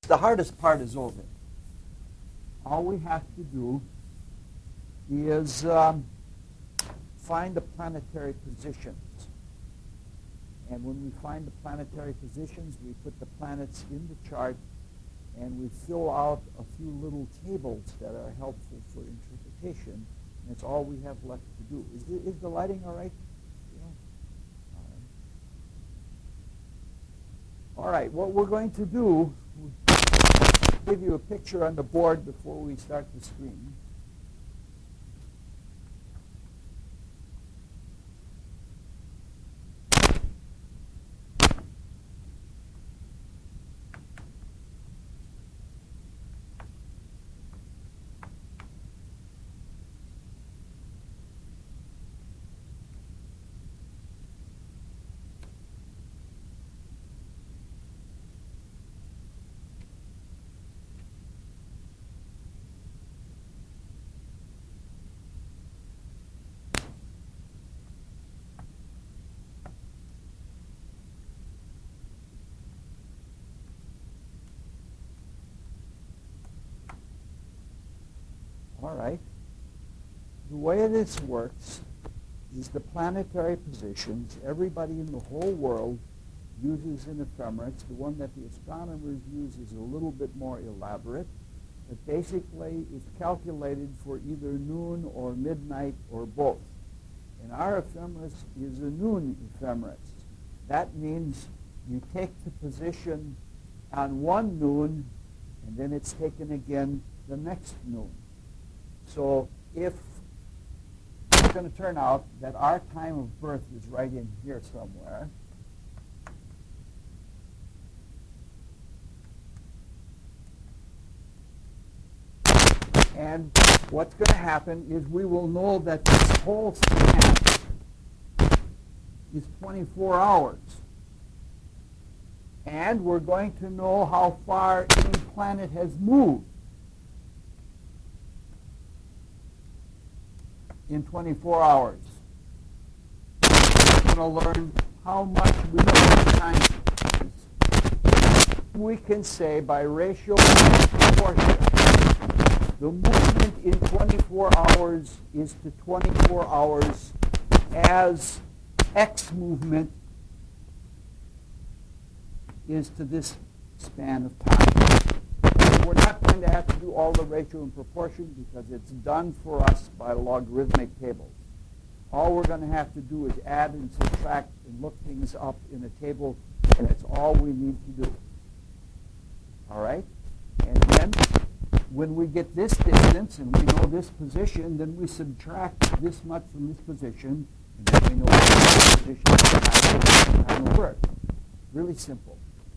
The hardest part is over. All we have to do is find the planetary positions. And when we find the planetary positions, we put the planets in the chart and we fill out a few little tables that are helpful for interpretation. And that's all we have left to do. Is the lighting all right? All right, what we're going to do, we'll give you a picture on the board before we start the screen. All right. The way this works is the planetary positions. Everybody in the whole world uses an ephemeris. The one that the astronomers use is a little bit more elaborate. But basically, it's calculated for either noon or midnight or both. And our ephemeris is a noon ephemeris. That means you take the position on one noon, and then it's taken again the next noon. So if it's going to turn out that our time of birth is right in here somewhere, and what's going to happen is we will know that this whole span is 24 hours. And we're going to know how far any planet has moved in 24 hours. We're going to learn how much we know time is. We can say by ratio and proportion, the movement in 24 hours is to 24 hours as X movement is to this span of time. We're not going to have to do all the ratio and proportion because it's done for us by logarithmic tables. All we're going to have to do is add and subtract and look things up in a table, and that's all we need to do. All right? And then when we get this distance and we know this position, then we subtract this much from this position, and then we know this position is time of birth. Really simple.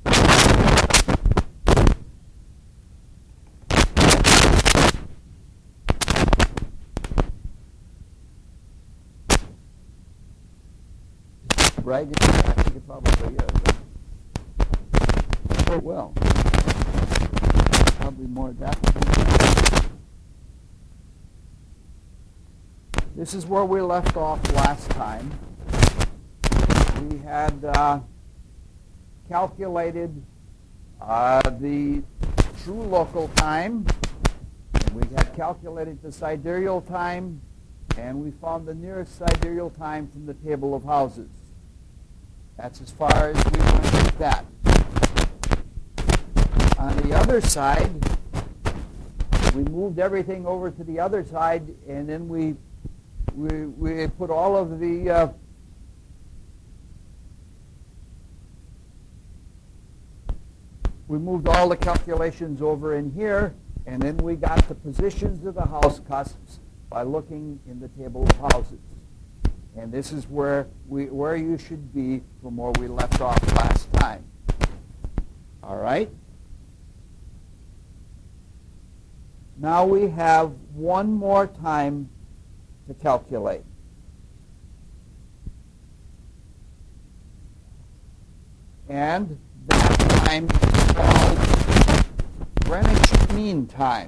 Right? I think it probably is. Oh, well. Probably more adaptable. This is where we left off last time. We had calculated the true local time, and we had calculated the sidereal time, and we found the nearest sidereal time from the table of houses. That's as far as we went with that. On the other side, we moved everything over to the other side, and then we put all of the we moved all the calculations over in here, and then we got the positions of the house cusps by looking in the table of houses. And this is where you should be from where we left off last time. All right? Now we have one more time to calculate. And that time is called Greenwich Mean Time.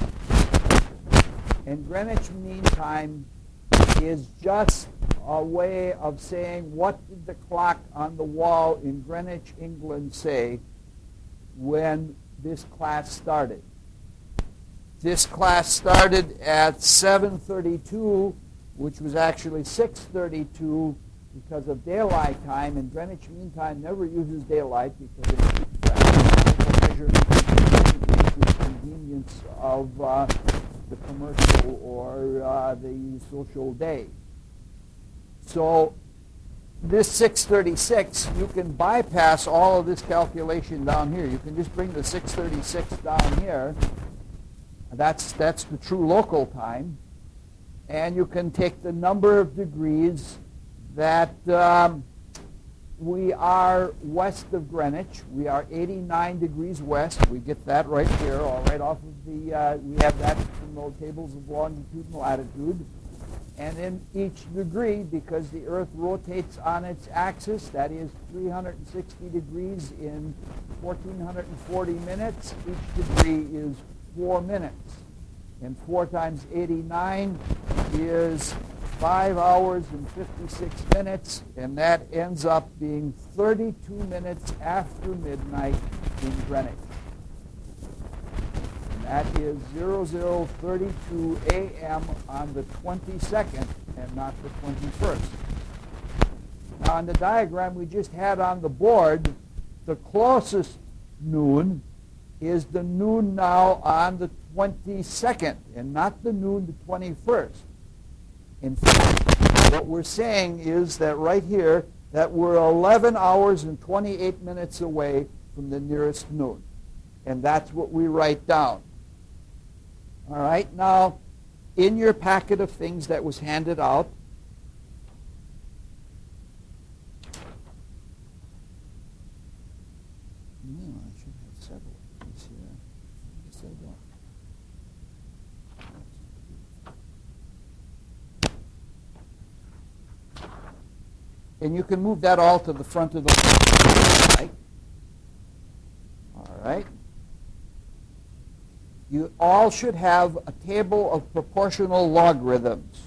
And Greenwich Mean Time is just a way of saying what did the clock on the wall in Greenwich, England say when this class started. This class started at 7:32, which was actually 6:32 because of daylight time, and Greenwich Mean Time never uses daylight because it keeps measurement to the convenience of the commercial or the social day. So this 636, you can bypass all of this calculation down here. You can just bring the 636 down here. That's the true local time. And you can take the number of degrees that we are west of Greenwich. We are 89 degrees west. We get that right here, all right off of the, we have that from the tables of longitude and latitude. And in each degree, because the Earth rotates on its axis, that is 360 degrees in 1,440 minutes, each degree is 4 minutes. And 4 times 89 is 5 hours and 56 minutes, and that ends up being 32 minutes after midnight in Greenwich. And that is 0032 a.m. on the 22nd and not the 21st. Now, on the diagram we just had on the board, the closest noon is the noon now on the 22nd and not the noon the 21st. In fact, what we're saying is that right here, that we're 11 hours and 28 minutes away from the nearest noon. And that's what we write down. All right, now, in your packet of things that was handed out, I should have several of these here. I guess I don't. And you can move that all to the front of the right. All right. You all should have a table of proportional logarithms.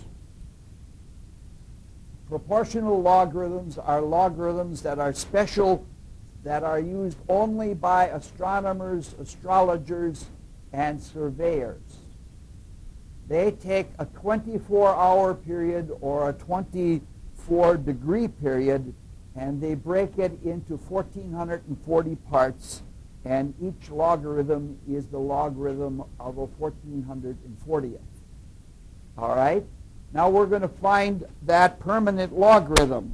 Proportional logarithms are logarithms that are special, that are used only by astronomers, astrologers, and surveyors. They take a 24-hour period or a 24-degree period, and they break it into 1,440 parts, and each logarithm is the logarithm of a 1,440th. All right? Now we're going to find that permanent logarithm.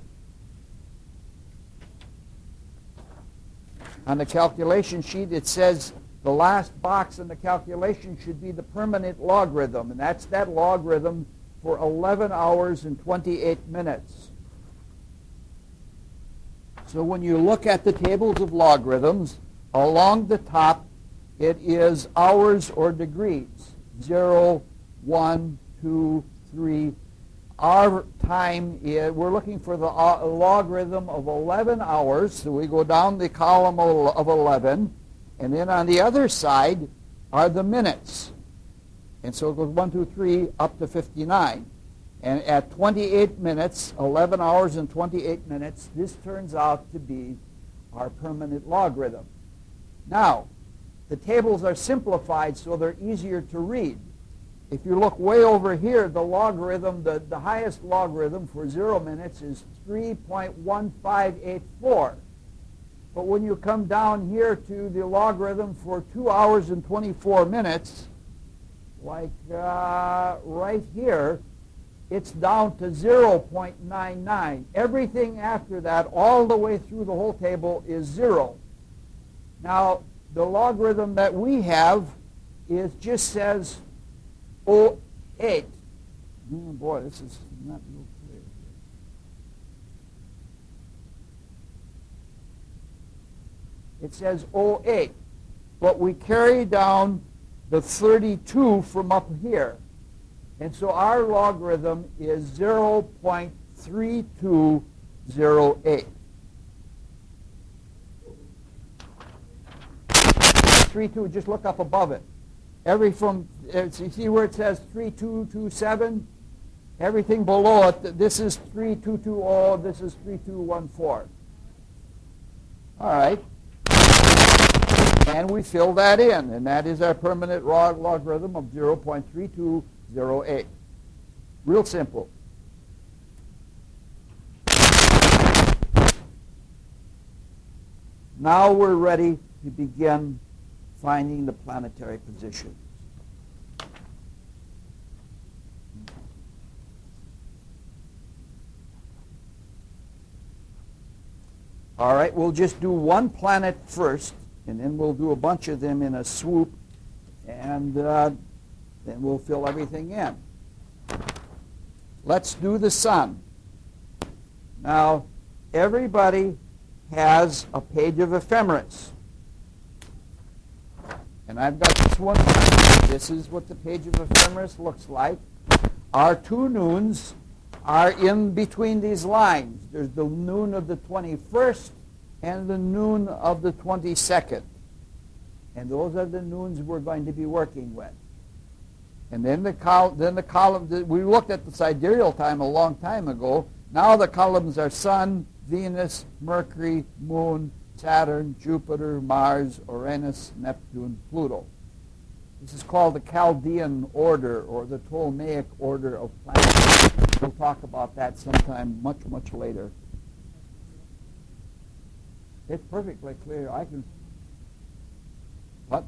On the calculation sheet, it says the last box in the calculation should be the permanent logarithm, and that's that logarithm for 11 hours and 28 minutes. So when you look at the tables of logarithms, along the top, it is hours or degrees. 0, 1, 2, 3. Our time is, we're looking for the logarithm of 11 hours. So we go down the column of 11. And then on the other side are the minutes. And so it goes 1, 2, 3, up to 59. And at 28 minutes, 11 hours and 28 minutes, this turns out to be our permanent logarithm. Now, the tables are simplified so they're easier to read. If you look way over here, the logarithm, the highest logarithm for 0 minutes is 3.1584. But when you come down here to the logarithm for 2 hours and 24 minutes, like right here, it's down to 0.99. Everything after that, all the way through the whole table, is 0. Now, the logarithm that we have just says 0.8. Oh, boy, this is not real clear here. It says 0.8, but we carry down the 32 from up here. And so our logarithm is 0.3208. 32, just look up above it. You see where it says 3227? Everything below it, this is 3220, this is 3214. All right. And we fill that in, and that is our permanent logarithm of 0.3208. Real simple. Now we're ready to begin finding the planetary positions. All right, we'll just do one planet first, and then we'll do a bunch of them in a swoop, and then we'll fill everything in. Let's do the sun. Now, everybody has a page of ephemeris. And I've got this one. This is what the page of ephemeris looks like. Our two noons are in between these lines. There's the noon of the 21st and the noon of the 22nd. And those are the noons we're going to be working with. And then the column, we looked at the sidereal time a long time ago. Now the columns are Sun, Venus, Mercury, Moon, Saturn, Jupiter, Mars, Uranus, Neptune, Pluto. This is called the Chaldean order, or the Ptolemaic order of planets. We'll talk about that sometime much, much later. It's perfectly clear. I can... What?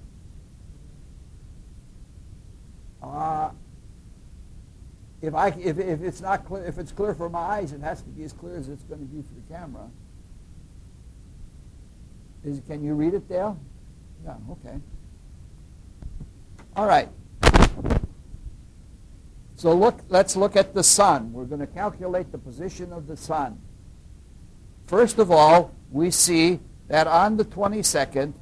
If it's not clear, if it's clear for my eyes, it has to be as clear as it's going to be for the camera. Can you read it, Dale? Yeah, okay. All right. So let's look at the sun. We're going to calculate the position of the sun. First of all, we see that on the 22nd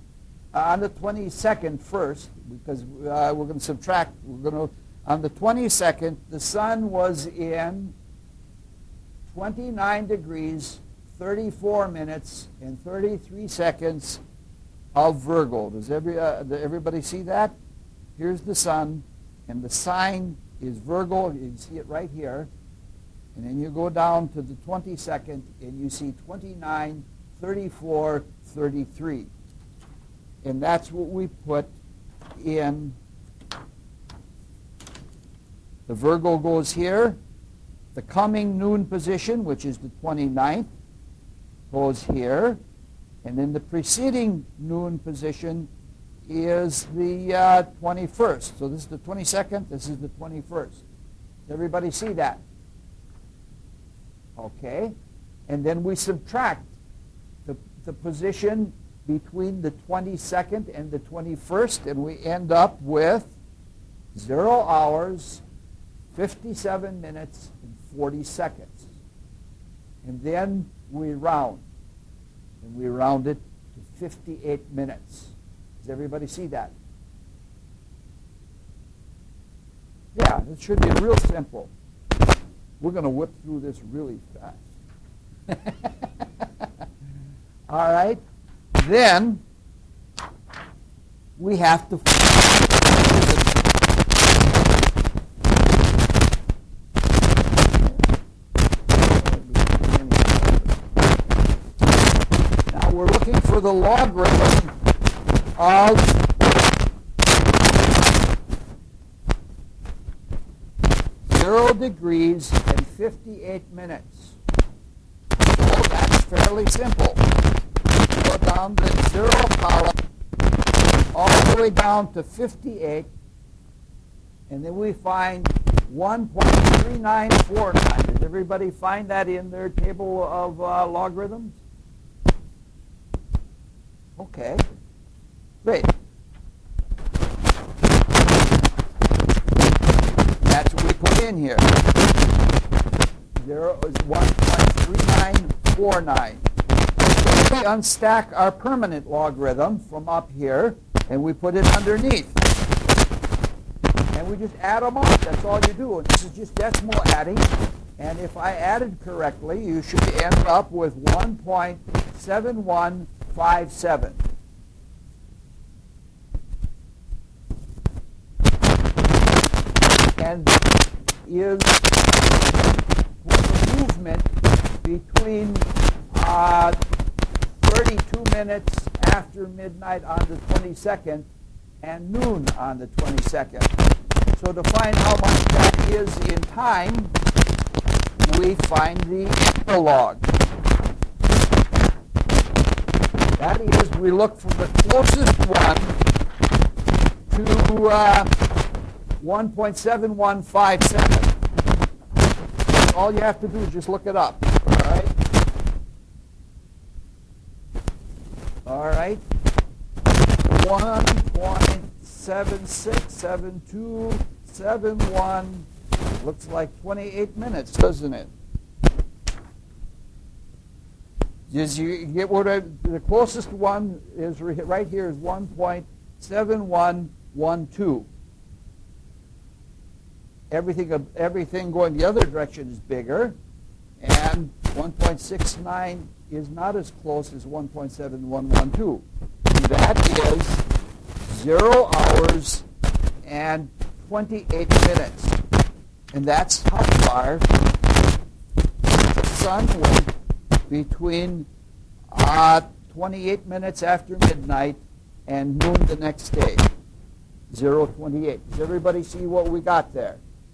first, because we're going to subtract, on the 22nd, the sun was in 29 degrees, 34 minutes, and 33 seconds of Virgo. Does everybody see that? Here's the sun, and the sign is Virgo. You can see it right here. And then you go down to the 22nd, and you see 29, 34, 33. And that's what we put in. The Virgo goes here. The coming noon position, which is the 29th, goes here. And then the preceding noon position is the 21st. So this is the 22nd. This is the 21st. Does everybody see that? Okay. And then we subtract the position between the 22nd and the 21st, and we end up with 0 hours, 57 minutes, and 40 seconds. And then we round. And we round it to 58 minutes. Does everybody see that? Yeah, it should be real simple. We're going to whip through this really fast. All right. Then we have to now we're looking for the logarithm of 0 degrees and 58 minutes. Oh, that's fairly simple. Go down the 0 column all the way down to 58, and then we find 1.3949. Does everybody find that in their table of logarithms? Okay, great. That's what we put in here. 1.3949. We unstack our permanent logarithm from up here, and we put it underneath. And we just add them up. That's all you do. And this is just decimal adding. And if I added correctly, you should end up with 1.7157. And is the movement between 32 minutes after midnight on the 22nd and noon on the 22nd. So to find how much that is in time, we find the equilog. That is, we look for the closest one to 1.7157. All you have to do is just look it up. All right? All right. 1.767271. Looks like 28 minutes, doesn't it? You get what the closest one is right here is 1.7112. Everything going the other direction is bigger, and 1.69 is not as close as 1.7112. That is 0 hours and 28 minutes. And that's how far the sun went between 28 minutes after midnight and noon the next day. 0:28. Does everybody see what we got there?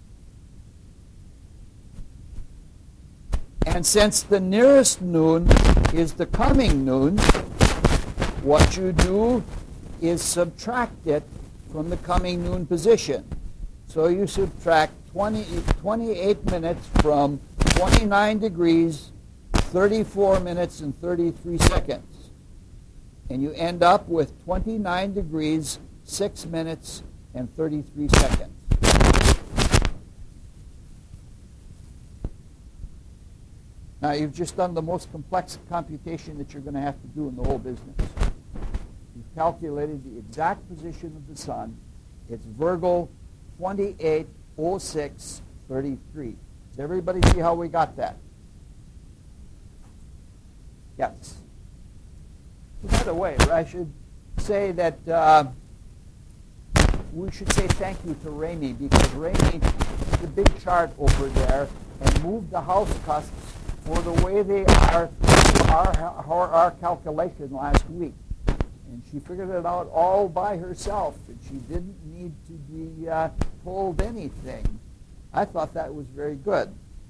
And since the nearest noon is the coming noon, what you do is subtract it from the coming noon position. So you subtract 28 minutes from 29 degrees, 34 minutes, and 33 seconds. And you end up with 29 degrees, 6 minutes, and 33 seconds. Now, you've just done the most complex computation that you're going to have to do in the whole business. You've calculated the exact position of the sun. It's Virgo 280633. Does everybody see how we got that? Yes. By the way, I should say that we should say thank you to Ramey, because Ramey did the big chart over there and moved the house cusps for the way they are our calculation last week. And she figured it out all by herself, and she didn't need to be told anything. I thought that was very good.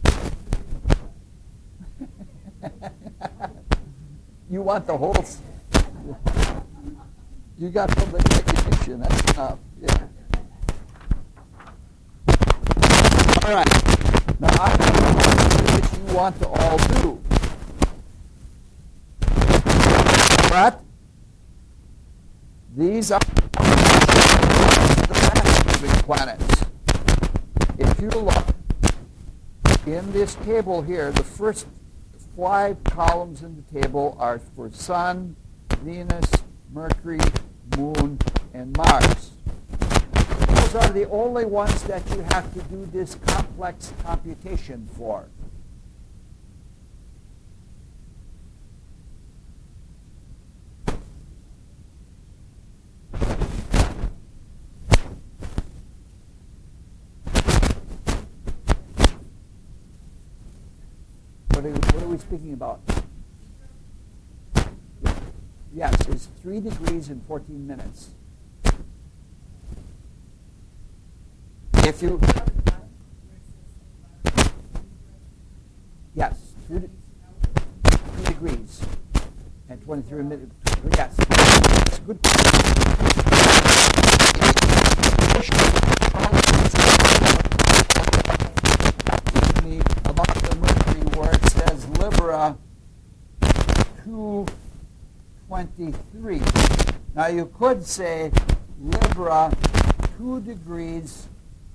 You want the whole... You got public recognition, that's enough. Yeah. All right. Now, I know what you want to all do. But these are the fast-moving planets. If you look in this table here, the first 5 columns in the table are for Sun, Venus, Mercury, Moon, and Mars. Those are the only ones that you have to do this complex computation for. What are we speaking about? Yes, it's 3 degrees and 14 minutes. If you... Yes, 2 degrees and 23 minutes. Yes, it's a good question. About the Mercury, where it says Libra 223. Now you could say Libra 2 degrees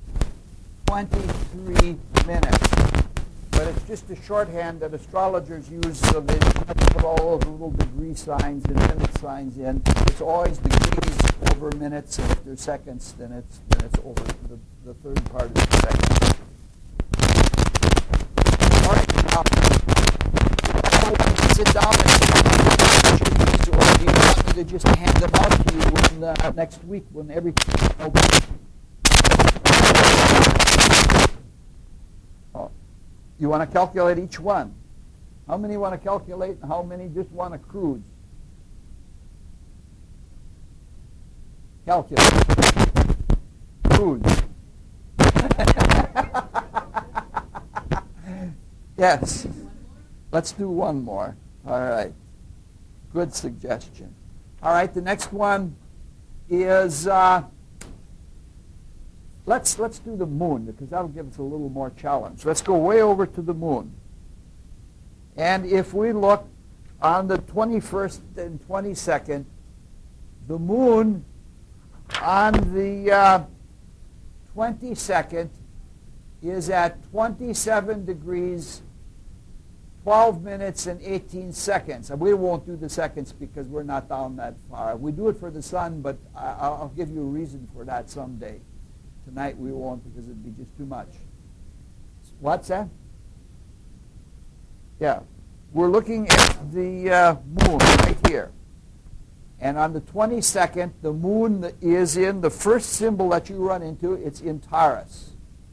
23 minutes. But it's just a shorthand that astrologers use, so they put all those little degree signs and minute signs in. It's always degrees over minutes, and if there's seconds, then it's over the third part of the second. All right, now, sit down and or do you want me to just hand them out to you next week when everything... You want to calculate each one. How many want to calculate and how many just want to cruise? Calculus. Foods. Yes. Let's do one more. All right. Good suggestion. All right, the next one is, let's do the moon, because that'll give us a little more challenge. Let's go way over to the moon. And if we look on the 21st and 22nd, the moon on the 22nd is at 27 degrees, 12 minutes, and 18 seconds. And we won't do the seconds because we're not down that far. We do it for the sun, but I'll give you a reason for that someday. Tonight we won't because it'd be just too much. What's that? Yeah. We're looking at the moon right here. And on the 22nd, the moon is in the first symbol that you run into. It's in Taurus.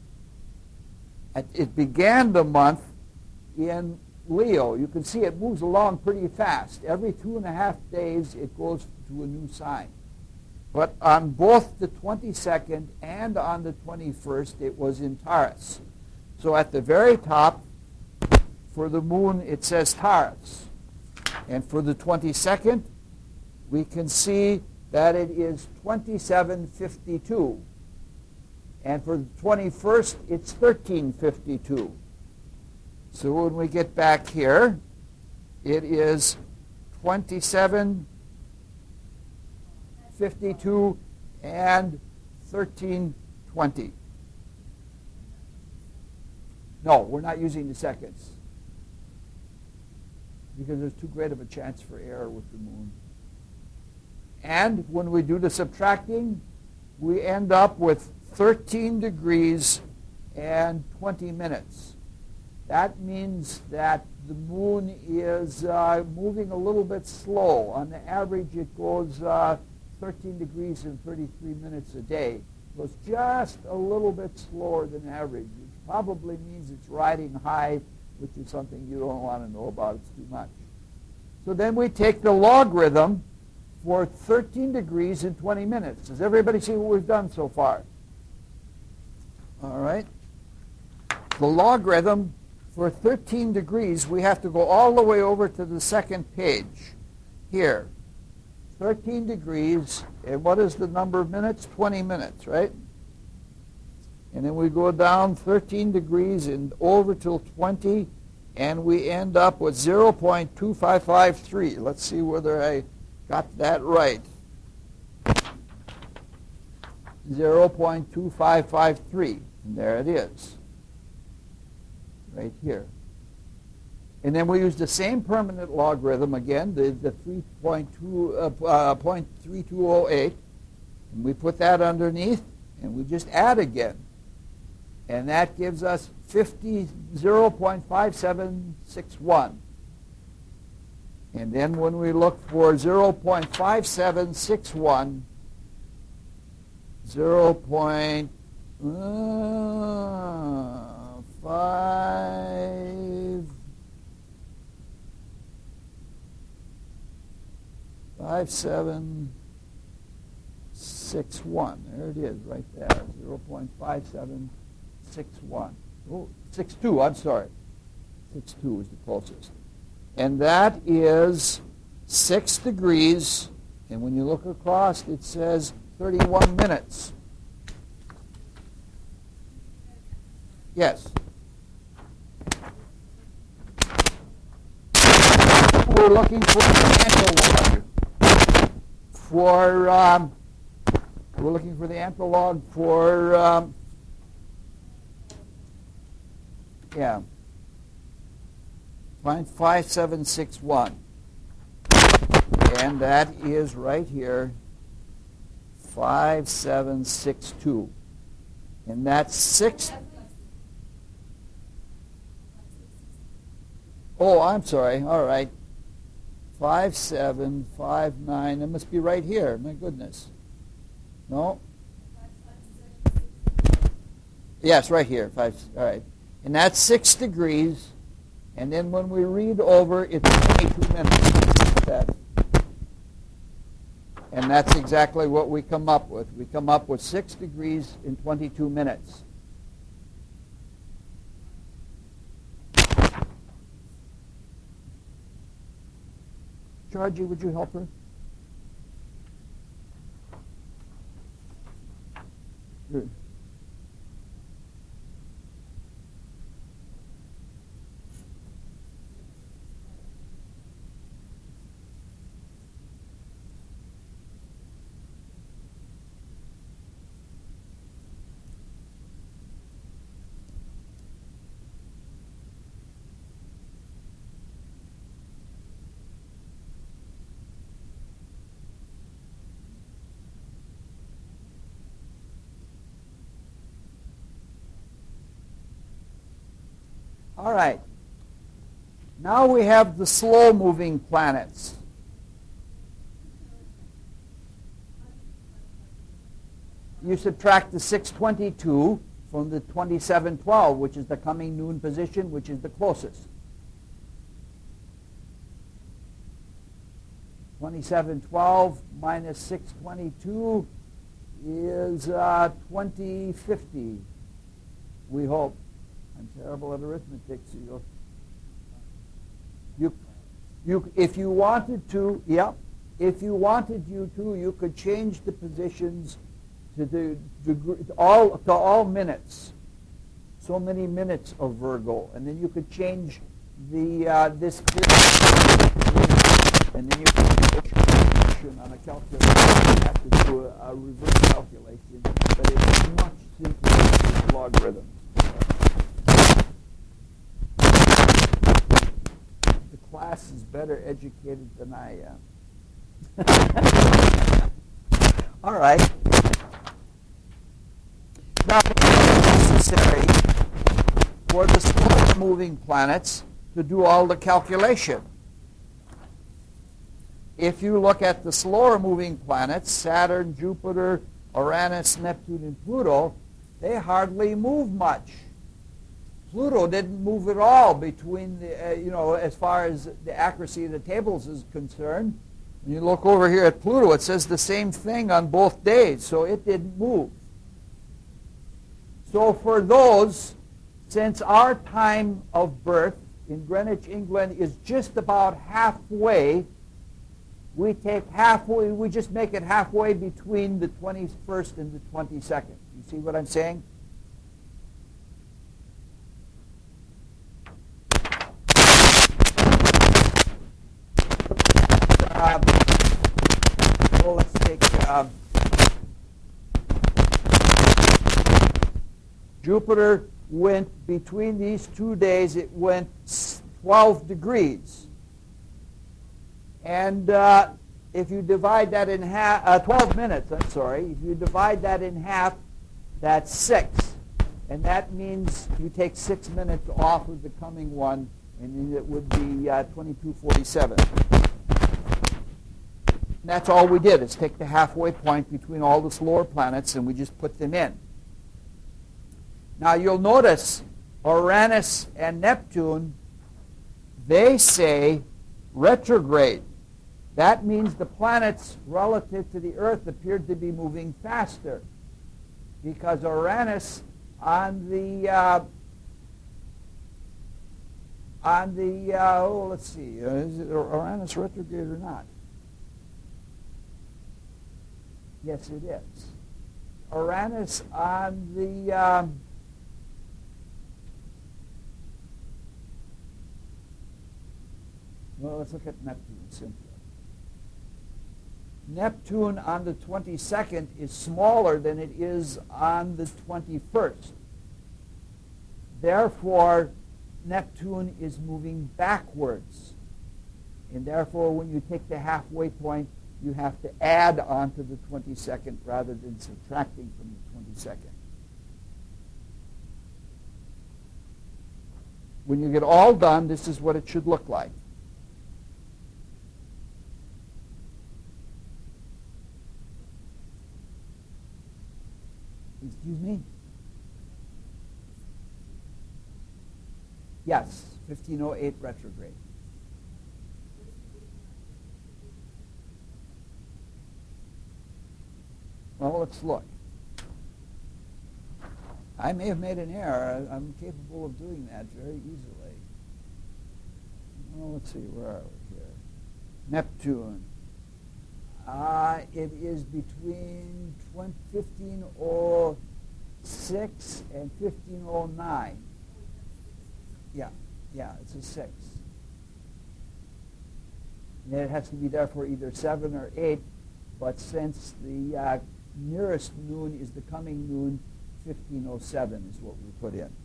It began the month in Leo. You can see it moves along pretty fast. Every 2.5 days, it goes to a new sign. But on both the 22nd and on the 21st, it was in Taurus. So at the very top, for the moon, it says Taurus. And for the 22nd, we can see that it is 2752. And for the 21st, it's 1352. So when we get back here, it is 2752 and 1320. No, we're not using the seconds because there's too great of a chance for error with the moon. And when we do the subtracting, we end up with 13 degrees and 20 minutes. That means that the moon is moving a little bit slow. On the average, it goes 13 degrees and 33 minutes a day. It goes just a little bit slower than average, which probably means it's riding high, which is something you don't want to know about. It's too much. So then we take the logarithm for 13 degrees and 20 minutes. Does everybody see what we've done so far? All right. The logarithm for 13 degrees, we have to go all the way over to the second page. Here. 13 degrees, and what is the number of minutes? 20 minutes, right? And then we go down 13 degrees and over till 20, and we end up with 0.2553. Let's see whether I got that right. 0.2553. And there it is. Right here. And then we use the same permanent logarithm again, the 0.3208. And we put that underneath, and we just add again. And that gives us 0.5761. And then when we look for 0.5761, 0.5761, there it is, right there, 0.5761. Oh, 62, I'm sorry. 62 is the closest. And that is 6 degrees, and when you look across, it says 31 minutes. Yes. We're looking for the analog. We're looking for the analog for 0.5761. And that is right here, 5762. And that's 6. Oh, I'm sorry. All right. 5759. It must be right here. My goodness. No? Yes, right here. All right. And that's 6 degrees. And then when we read over, it's 22 minutes. That. And that's exactly what we come up with. We come up with 6 degrees in 22 minutes. Georgie, would you help her? Good. All right. Now we have the slow-moving planets. You subtract the 622 from the 2712, which is the coming noon position, which is the closest. 2712 minus 622 is 2050, we hope. I'm terrible at arithmetic, so if you wanted to, if you wanted you could change the positions to the degree, all minutes. So many minutes of Virgo, and then you could change the this clear, and then you could on a calculator. You have to do a reverse calculation, but it's much simpler than logarithms. Class is better educated than I am. All right. Now, it's necessary for the slow-moving planets to do all the calculation. If you look at the slower-moving planets, Saturn, Jupiter, Uranus, Neptune, and Pluto, they hardly move much. Pluto didn't move at all between the, as far as the accuracy of the tables is concerned. When you look over here at Pluto, it says the same thing on both days, so it didn't move. So for those, since our time of birth in Greenwich, England is just about halfway, we just make it halfway between the 21st and the 22nd. You see what I'm saying? Let's take Jupiter went between these 2 days, it went 12 degrees. And if you divide that in half, 12 minutes, I'm sorry, if you divide that in half, that's 6. And that means you take 6 minutes off of the coming one, and then it would be 2247. And that's all we did, is take the halfway point between all the slower planets, and we just put them in. Now you'll notice Uranus and Neptune, they say retrograde. That means the planets relative to the Earth appeared to be moving faster, because Uranus on the let's see, is it Uranus retrograde or not? Yes, it is. Uranus on the well, let's look at Neptune simply. Neptune on the 22nd is smaller than it is on the 21st. Therefore, Neptune is moving backwards. And therefore, when you take the halfway point, you have to add on to the 22nd rather than subtracting from the 22nd. When you get all done, this is what it should look like. Excuse me? Yes, 1508 retrograde. 1508 Well, let's look. I may have made an error. I'm capable of doing that very easily. Well, let's see. Where are we here? Neptune. It is between 1506 and 1509. Yeah, it's a 6. And it has to be therefore either 7 or 8, but since the nearest noon is the coming noon, 1507 is what we put in.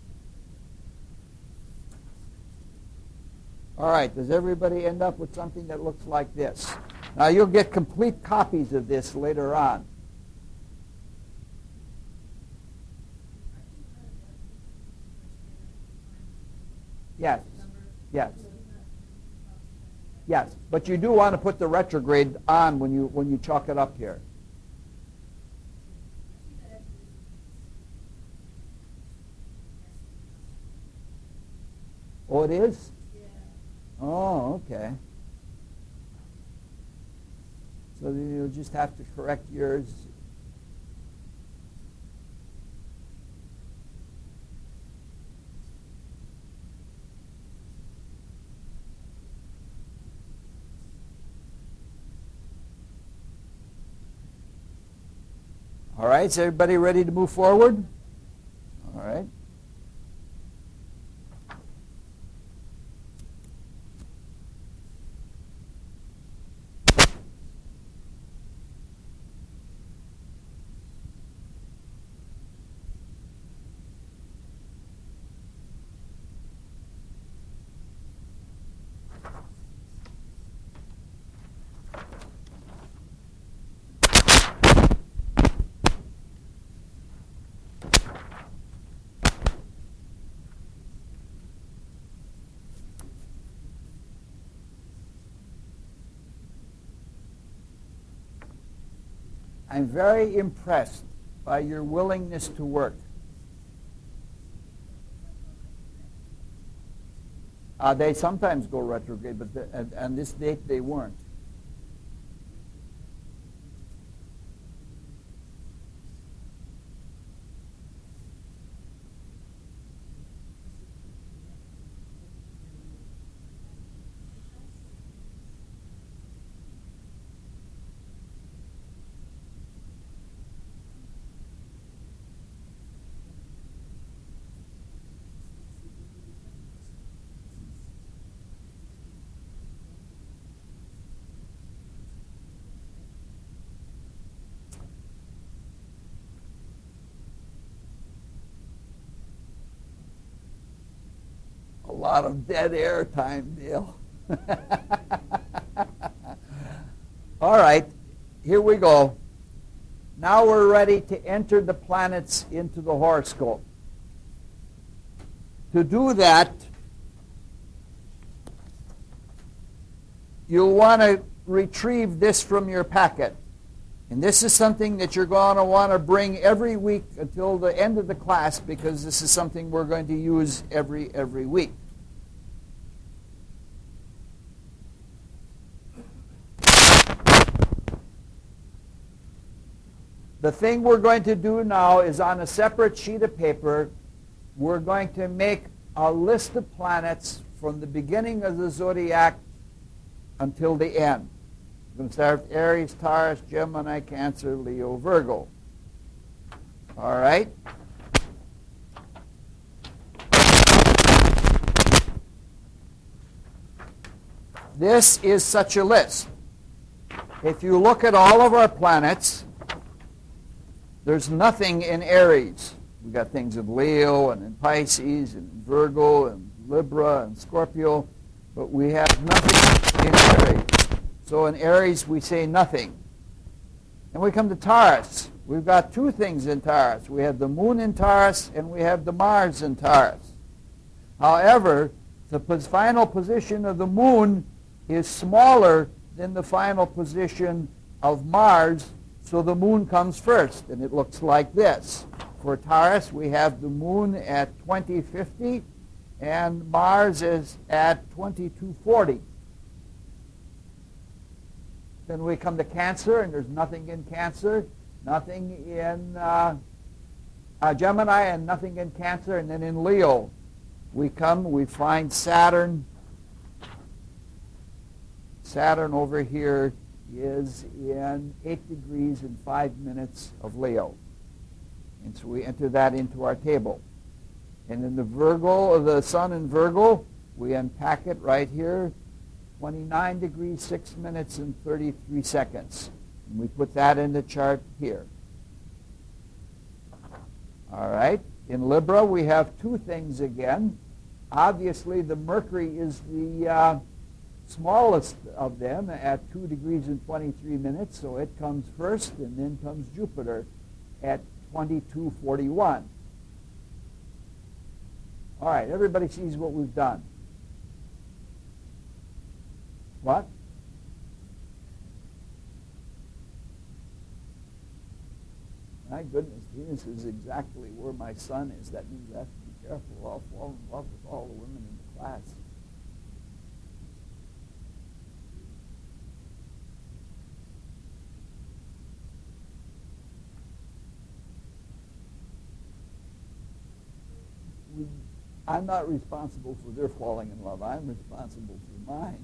All right, does everybody end up with something that looks like this? Now, you'll get complete copies of this later on. Yes. Yes, but you do want to put the retrograde on when you chalk it up here. Oh, it is? Oh, okay. So then you'll just have to correct yours. All right, is everybody ready to move forward? All right. I'm very impressed by your willingness to work. They sometimes go retrograde, but on this date they weren't. A lot of dead air time, Dale. All right, here we go. Now we're ready to enter the planets into the horoscope. To do that, you'll want to retrieve this from your packet. And this is something that you're going to want to bring every week until the end of the class, because this is something we're going to use every week. The thing we're going to do now is on a separate sheet of paper, we're going to make a list of planets from the beginning of the zodiac until the end. We're going to start with Aries, Taurus, Gemini, Cancer, Leo, Virgo. All right? This is such a list. If you look at all of our planets, there's nothing in Aries. We've got things in Leo and in Pisces and in Virgo and Libra and Scorpio, but we have nothing in Aries. So in Aries, we say nothing. And we come to Taurus. We've got two things in Taurus. We have the moon in Taurus, and we have the Mars in Taurus. However, the final position of the moon is smaller than the final position of Mars, so the moon comes first, and it looks like this. For Taurus, we have the moon at 2050, and Mars is at 2240. Then we come to Cancer, and there's nothing in Cancer. nothing in Gemini, and nothing in Cancer. And then in Leo, we find Saturn. Saturn over here is in 8 degrees and 5 minutes of Leo. And so we enter that into our table. And in the Sun in Virgo, we unpack it right here, 29 degrees, 6 minutes, and 33 seconds. And we put that in the chart here. All right. In Libra, we have two things again. Obviously, the Mercury is the smallest of them at 2 degrees and 23 minutes, so it comes first, and then comes Jupiter at 22:41. All right, everybody sees what we've done. What? My goodness, Venus is exactly where my Sun is. That means I have to be careful. I'll fall in love with all the women in the class. I'm not responsible for their falling in love. I'm responsible for mine.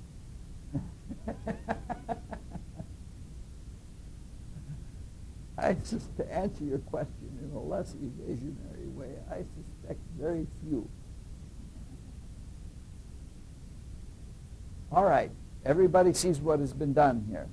To answer your question in a less evasionary way, I suspect very few. All right. Everybody sees what has been done here.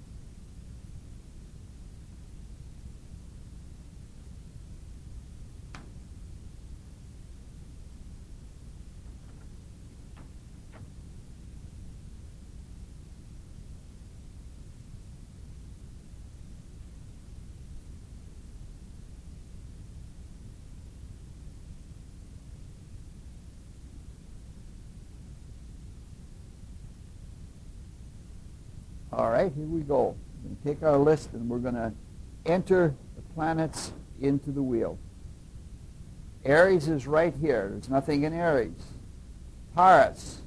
All right, here we go. We're going to take our list and we're going to enter the planets into the wheel. Aries is right here. There's nothing in Aries. Taurus.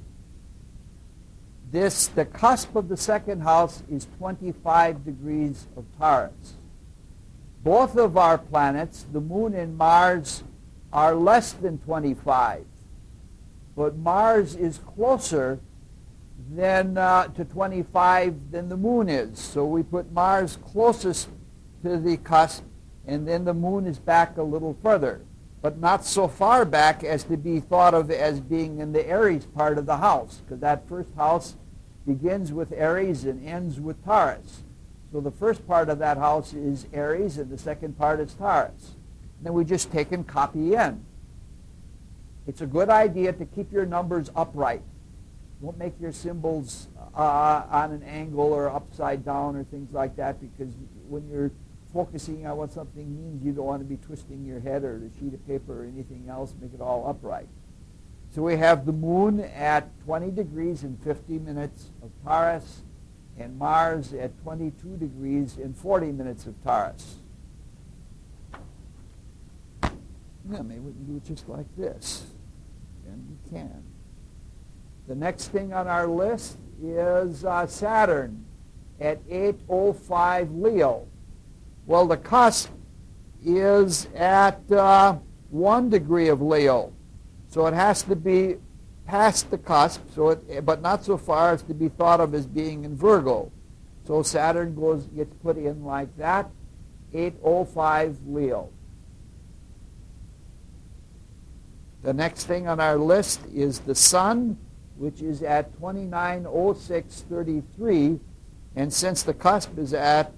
The cusp of the second house is 25 degrees of Taurus. Both of our planets, the Moon and Mars, are less than 25. But Mars is closer to 25 than the Moon is. So we put Mars closest to the cusp, and then the Moon is back a little further, but not so far back as to be thought of as being in the Aries part of the house, because that first house begins with Aries and ends with Taurus. So the first part of that house is Aries, and the second part is Taurus. And then we just take and copy in. It's a good idea to keep your numbers upright. Don't make your symbols on an angle or upside down or things like that, because when you're focusing on what something means, you don't want to be twisting your head or the sheet of paper or anything else. Make it all upright. So we have the Moon at 20 degrees and 50 minutes of Taurus, and Mars at 22 degrees and 40 minutes of Taurus. Yeah, maybe we can do it just like this. And we can. The next thing on our list is Saturn at 8:05 Leo. Well, the cusp is at 1 degree of Leo. So it has to be past the cusp, but not so far as to be thought of as being in Virgo. So Saturn gets put in like that, 8:05 Leo. The next thing on our list is the Sun, which is at 29:06:33, and since the cusp is at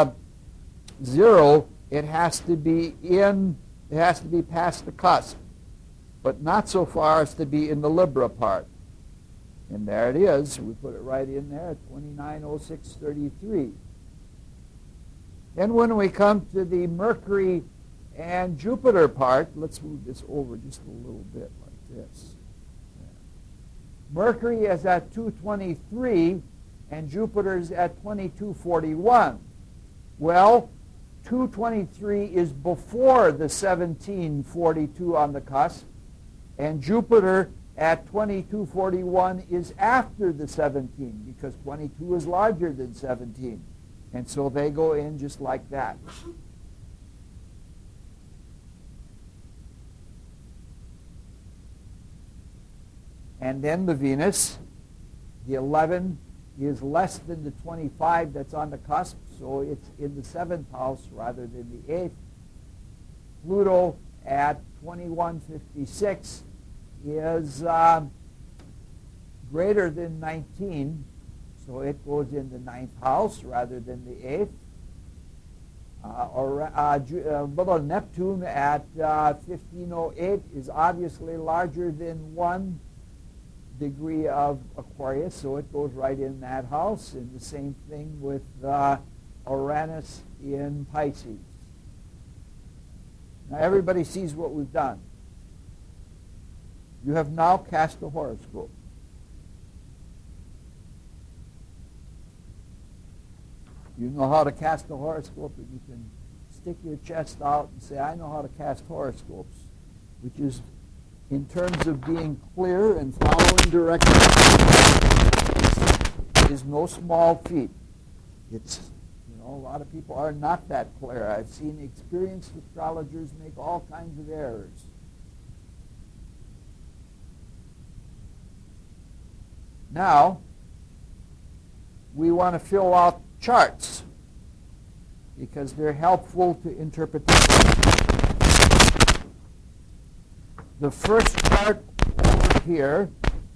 0, it has to be past the cusp, but not so far as to be in the Libra part. And there it is. We put it right in there at 29:06:33. Then when we come to the Mercury and Jupiter part, let's move this over just a little bit like this. Mercury is at 223 and Jupiter's at 2241. Well, 223 is before the 1742 on the cusp, and Jupiter at 2241 is after the 17, because 22 is larger than 17. And so they go in just like that. And then the Venus, the 11 is less than the 25 that's on the cusp, so it's in the 7th house rather than the 8th. Pluto at 2156 is greater than 19, so it goes in the 9th house rather than the 8th. Neptune at 1508 is obviously larger than 1 degree of Aquarius, so it goes right in that house. And the same thing with Uranus in Pisces. Now everybody sees what we've done. You have now cast a horoscope. You know how to cast a horoscope, and you can stick your chest out and say, I know how to cast horoscopes, which is, in terms of being clear and following directions, is no small feat. It's, a lot of people are not that clear. I've seen experienced astrologers make all kinds of errors. Now, we want to fill out charts because they're helpful to interpretation. The first chart over here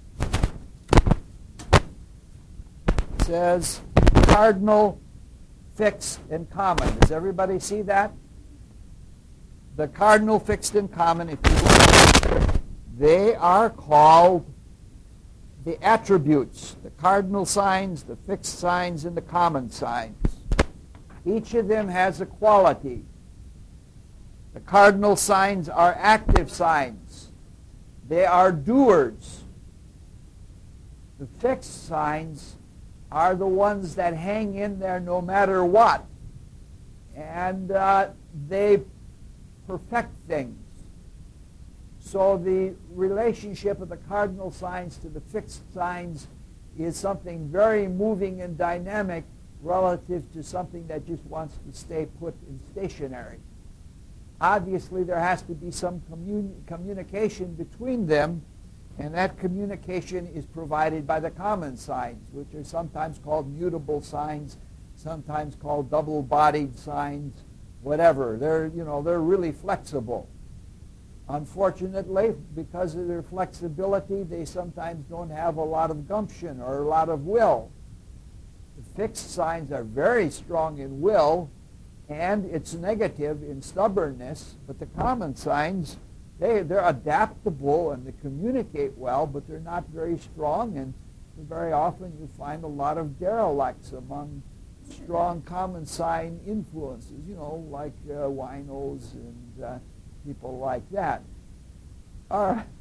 says cardinal, fixed, and common. Does everybody see that? The cardinal, fixed, and common, if you look, they are called the attributes, the cardinal signs, the fixed signs, and the common signs. Each of them has a quality. The cardinal signs are active signs. They are doers. The fixed signs are the ones that hang in there no matter what. And they perfect things. So the relationship of the cardinal signs to the fixed signs is something very moving and dynamic relative to something that just wants to stay put and stationary. Obviously, there has to be some communication between them, and that communication is provided by the common signs, which are sometimes called mutable signs, sometimes called double-bodied signs, whatever. They're really flexible. Unfortunately, because of their flexibility, they sometimes don't have a lot of gumption or a lot of will. The fixed signs are very strong in will, and it's negative in stubbornness, but the common signs, they're adaptable and they communicate well, but they're not very strong, and very often you find a lot of derelicts among strong common sign influences, like winos and people like that. All right.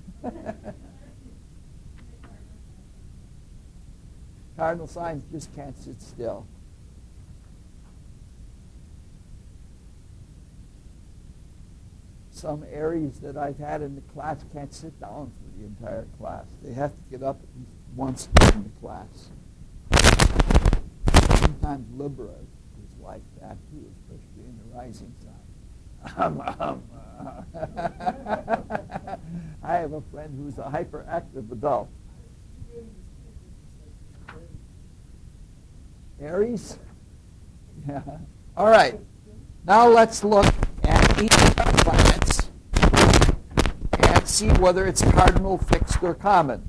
Cardinal signs just can't sit still. Some Aries that I've had in the class can't sit down for the entire class. They have to get up at least once during the class. Sometimes Libra is like that too, especially in the rising sign. I have a friend who's a hyperactive adult. Aries? Yeah. All right. Now let's look at each of the planets and see whether it's cardinal, fixed, or common.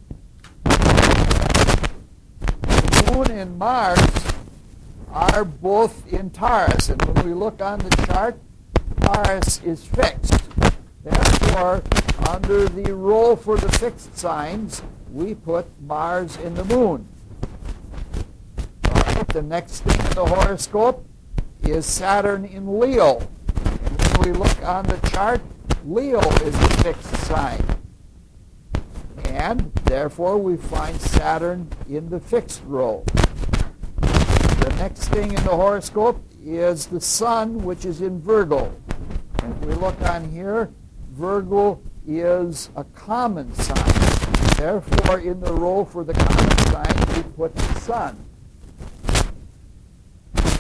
The Moon and Mars are both in Taurus, and when we look on the chart, Taurus is fixed. Therefore, under the role for the fixed signs, we put Mars in the Moon. All right, the next thing in the horoscope is Saturn in Leo. And when we look on the chart, Leo is a fixed sign. And therefore, we find Saturn in the fixed role. The next thing in the horoscope is the Sun, which is in Virgo. And if we look on here, Virgo is a common sign. Therefore, in the role for the common sign, we put the Sun.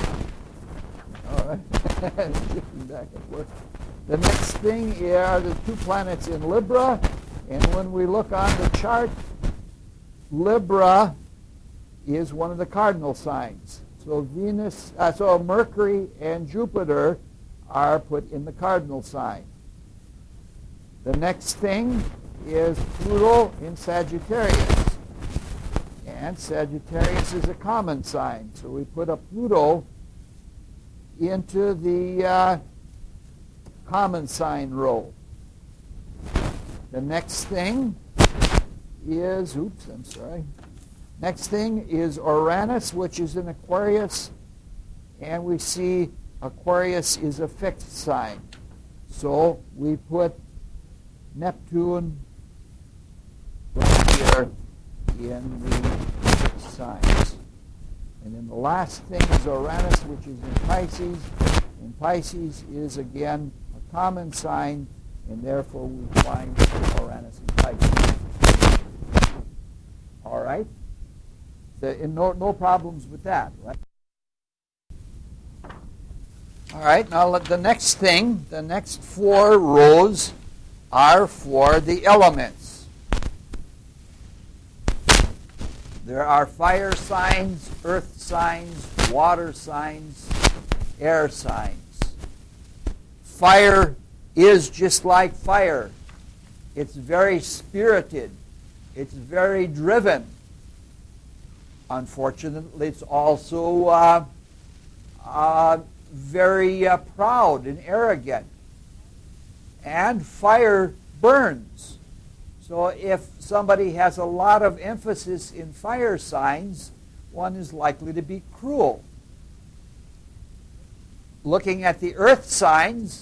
Shifting back and forth. The next thing are the two planets in Libra. And when we look on the chart, Libra is one of the cardinal signs. So Mercury and Jupiter are put in the cardinal sign. The next thing is Pluto in Sagittarius. And Sagittarius is a common sign. So we put a Pluto into the common sign row. The next thing is, next thing is Uranus, which is in Aquarius. And we see Aquarius is a fixed sign. So we put Neptune right here in the fixed signs. And then the last thing is Uranus, which is in Pisces. And Pisces is, again, a common sign, and therefore we find Uranus in Pisces. All right? No problems with that, right? All right, now the next thing, the next 4 rows are for the elements. There are fire signs, earth signs, water signs, air signs. Fire is just like fire. It's very spirited. It's very driven. Unfortunately, it's also very proud and arrogant. And fire burns. So if somebody has a lot of emphasis in fire signs, one is likely to be cruel. Looking at the earth signs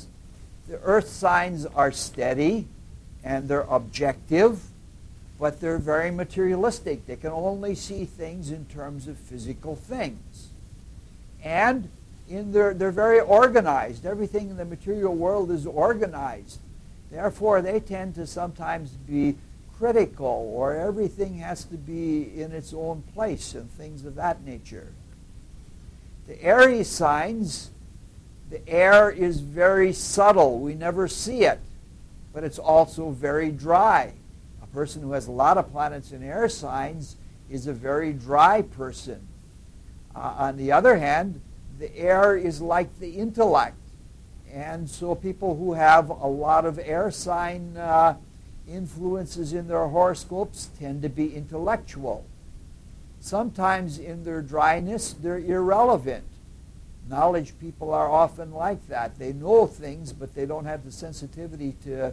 are steady and they're objective, but they're very materialistic. They can only see things in terms of physical things. And they're very organized. Everything in the material world is organized. Therefore, they tend to sometimes be critical, or everything has to be in its own place and things of that nature. The Aries signs, the air is very subtle. We never see it, but it's also very dry. A person who has a lot of planets in air signs is a very dry person. On the other hand, the air is like the intellect. And so people who have a lot of air sign influences in their horoscopes tend to be intellectual. Sometimes in their dryness, they're irrelevant. Knowledge people are often like that. They know things, but they don't have the sensitivity to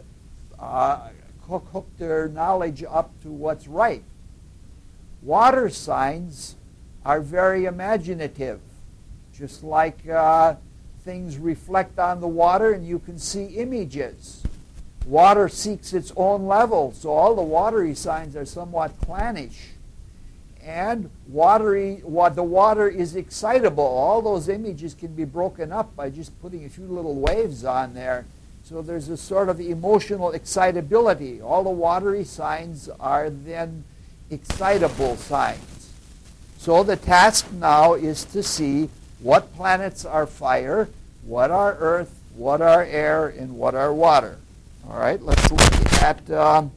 hook their knowledge up to what's right. Water signs are very imaginative. Just like things reflect on the water and you can see images. Water seeks its own level, so all the watery signs are somewhat clannish. And the water is excitable. All those images can be broken up by just putting a few little waves on there. So there's a sort of emotional excitability. All the watery signs are then excitable signs. So the task now is to see what planets are fire, what are earth, what are air, and what are water. All right, let's look at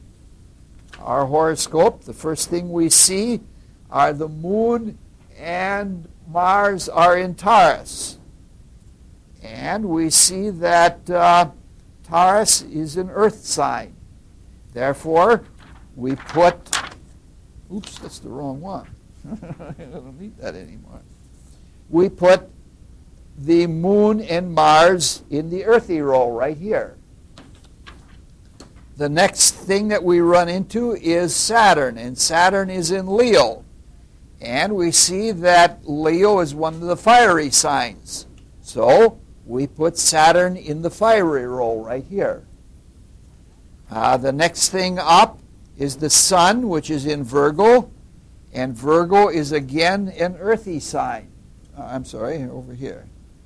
our horoscope. The first thing we see are the moon and Mars are in Taurus. And we see that Taurus is an earth sign. Therefore, we put, oops, that's the wrong one. I don't need that anymore. We put the moon and Mars in the earthy row right here. The next thing that we run into is Saturn, and Saturn is in Leo. And we see that Leo is one of the fiery signs. So we put Saturn in the fiery row right here. The next thing up is the Sun, which is in Virgo. And Virgo is again an earthy sign. I'm sorry, over here.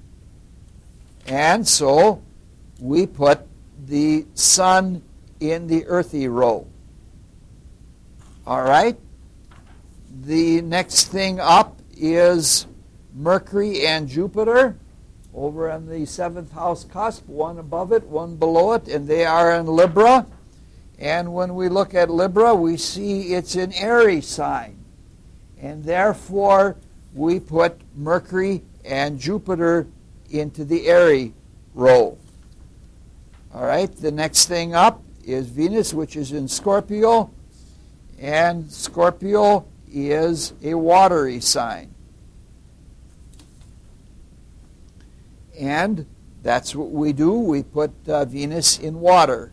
And so we put the Sun in the earthy row. All right? The next thing up is Mercury and Jupiter. over on the 7th house cusp, one above it, one below it, and they are in Libra. And when we look at Libra, we see it's an Aries sign. And therefore, we put Mercury and Jupiter into the Aries row. All right, the next thing up is Venus, which is in Scorpio. And Scorpio is a watery sign. And that's what we do. We put Venus in water.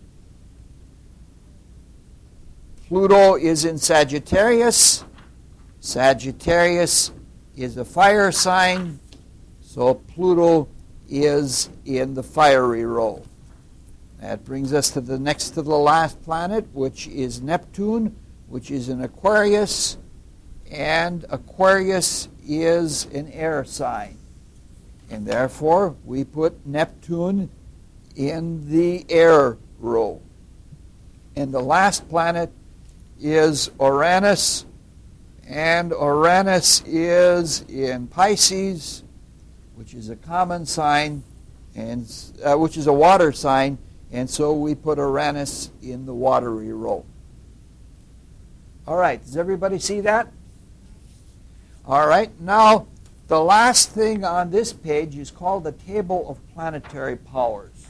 Pluto is in Sagittarius. Sagittarius is a fire sign, so Pluto is in the fiery row. That brings us to the next to the last planet, which is Neptune, which is in Aquarius, and Aquarius is an air sign. And therefore, we put Neptune in the air row. And the last planet is Uranus, and Uranus is in Pisces, which is a common sign, and which is a water sign, and so we put Uranus in the watery row. All right, does everybody see that? All right, now the last thing on this page is called the Table of Planetary Powers.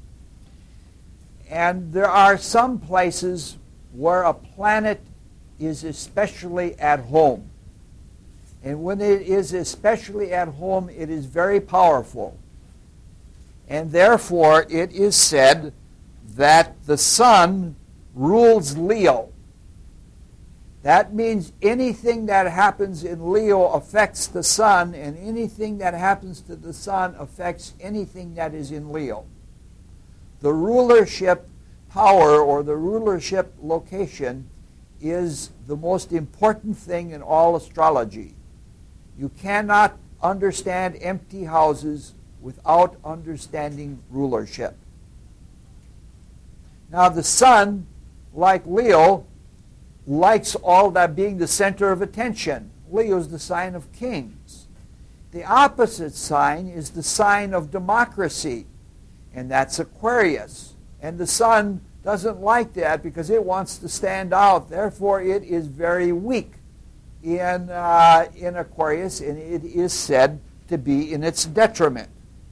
And there are some places where a planet is especially at home. And when it is especially at home, it is very powerful. And therefore, it is said that the sun rules Leo. That means anything that happens in Leo affects the sun, and anything that happens to the sun affects anything that is in Leo. The rulership power or the rulership location is the most important thing in all astrology. You cannot understand empty houses without understanding rulership. Now the sun, like Leo, likes all that being the center of attention. Leo is the sign of kings. The opposite sign is the sign of democracy, and that's Aquarius. And the sun doesn't like that because it wants to stand out. Therefore, it is very weak in Aquarius, and it is said to be in its detriment.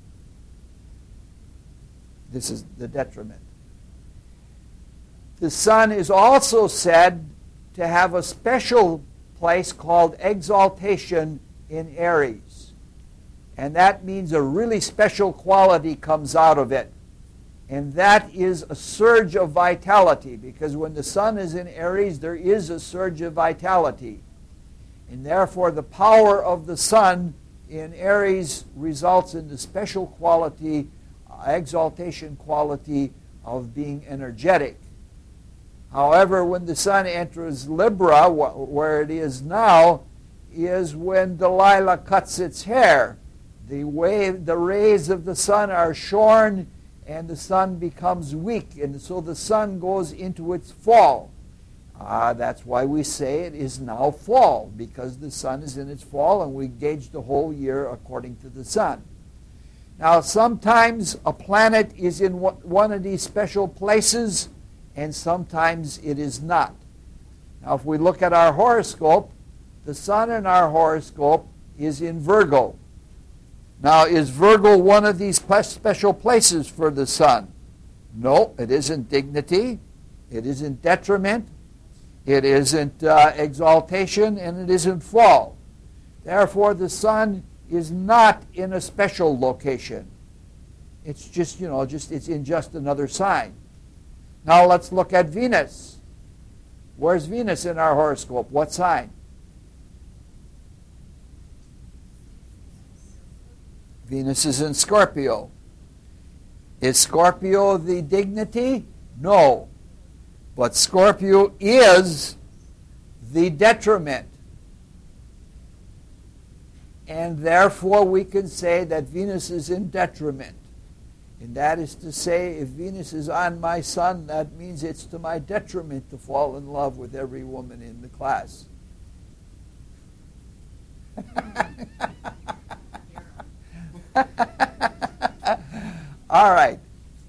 This is the detriment. The sun is also said to have a special place called exaltation in Aries. And that means a really special quality comes out of it. And that is a surge of vitality, because when the sun is in Aries, there is a surge of vitality. And therefore, the power of the sun in Aries results in the special quality, exaltation quality of being energetic. However, when the sun enters Libra, where it is now, is when Delilah cuts its hair. The rays of the sun are shorn, and the sun becomes weak, and so the sun goes into its fall. That's why we say it is now fall, because the sun is in its fall, and we gauge the whole year according to the sun. Now, sometimes a planet is in one of these special places, and sometimes it is not. Now, if we look at our horoscope, the sun in our horoscope is in Virgo. Now, is Virgo one of these special places for the sun? No, it isn't dignity, it isn't detriment, it isn't exaltation, and it isn't fall. Therefore, the sun is not in a special location. It's just, it's in just another sign. Now let's look at Venus. Where's Venus in our horoscope? What sign? Venus is in Scorpio. Is Scorpio the dignity? No. But Scorpio is the detriment. And therefore we can say that Venus is in detriment. And that is to say, if Venus is on my sun, that means it's to my detriment to fall in love with every woman in the class. All right.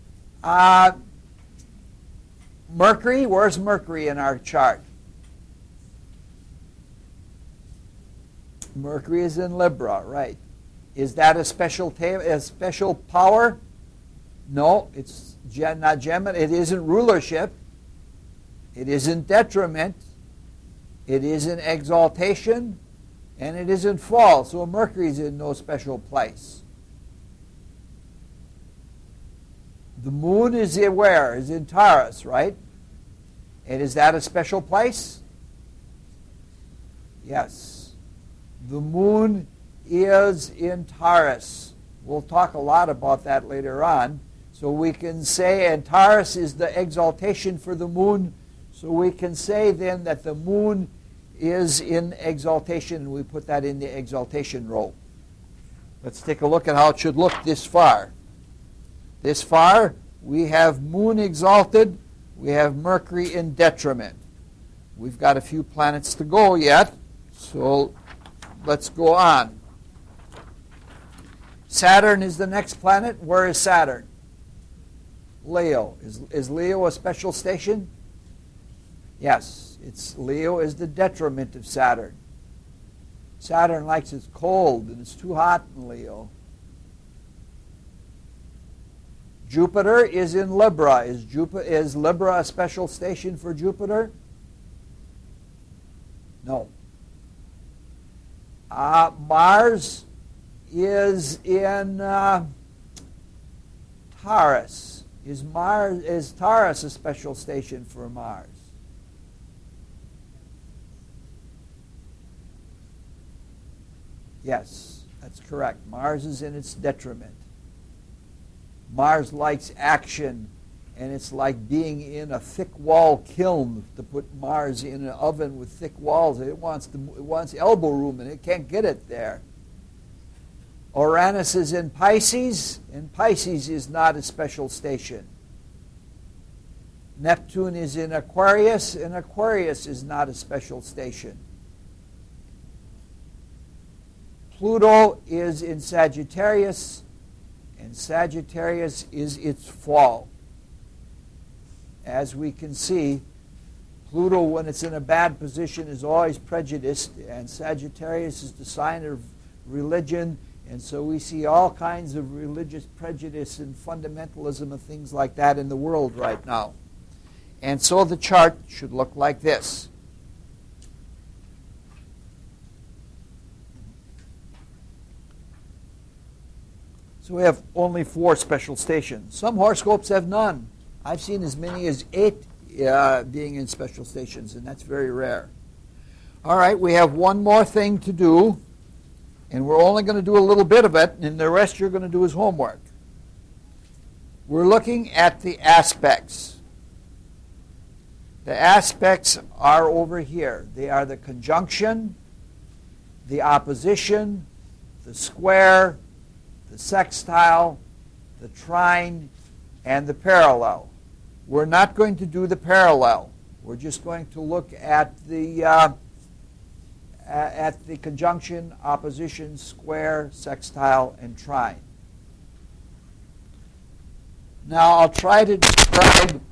Mercury, where's Mercury in our chart? Mercury is in Libra, right. Is that a special power? No, it's not Gemini. It isn't rulership. It isn't detriment. It isn't exaltation. And it isn't fall. So Mercury's in no special place. The moon is where? Is in Taurus, right? And is that a special place? Yes. The moon is in Taurus. We'll talk a lot about that later on. So we can say, and Taurus is the exaltation for the moon, so we can say then that the moon is in exaltation, and we put that in the exaltation row. Let's take a look at how it should look this far. This far, we have moon exalted, we have Mercury in detriment. We've got a few planets to go yet, so let's go on. Saturn is the next planet. Where is Saturn? Leo. Is Leo a special station? Yes. Leo is the detriment of Saturn. Saturn likes it cold and it's too hot in Leo. Jupiter is in Libra. Is Libra a special station for Jupiter? No. Mars is in Taurus. Is Taurus a special station for Mars? Yes, that's correct. Mars is in its detriment. Mars likes action, and it's like being in a thick wall kiln. To put Mars in an oven with thick walls, it wants elbow room, and it can't get it there. Uranus is in Pisces, and Pisces is not a special station. Neptune is in Aquarius, and Aquarius is not a special station. Pluto is in Sagittarius, and Sagittarius is its fall. As we can see, Pluto, when it's in a bad position, is always prejudiced, and Sagittarius is the sign of religion, and so we see all kinds of religious prejudice and fundamentalism and things like that in the world right now. And so the chart should look like this. So we have only 4 special stations. Some horoscopes have none. I've seen as many as 8 being in special stations, and that's very rare. All right, we have one more thing to do, and we're only going to do a little bit of it, and the rest you're going to do is homework. We're looking at the aspects. The aspects are over here. They are the conjunction, the opposition, the square, the sextile, the trine, and the parallel. We're not going to do the parallel. We're just going to look at the conjunction, opposition, square, sextile, and trine. Now I'll try to describe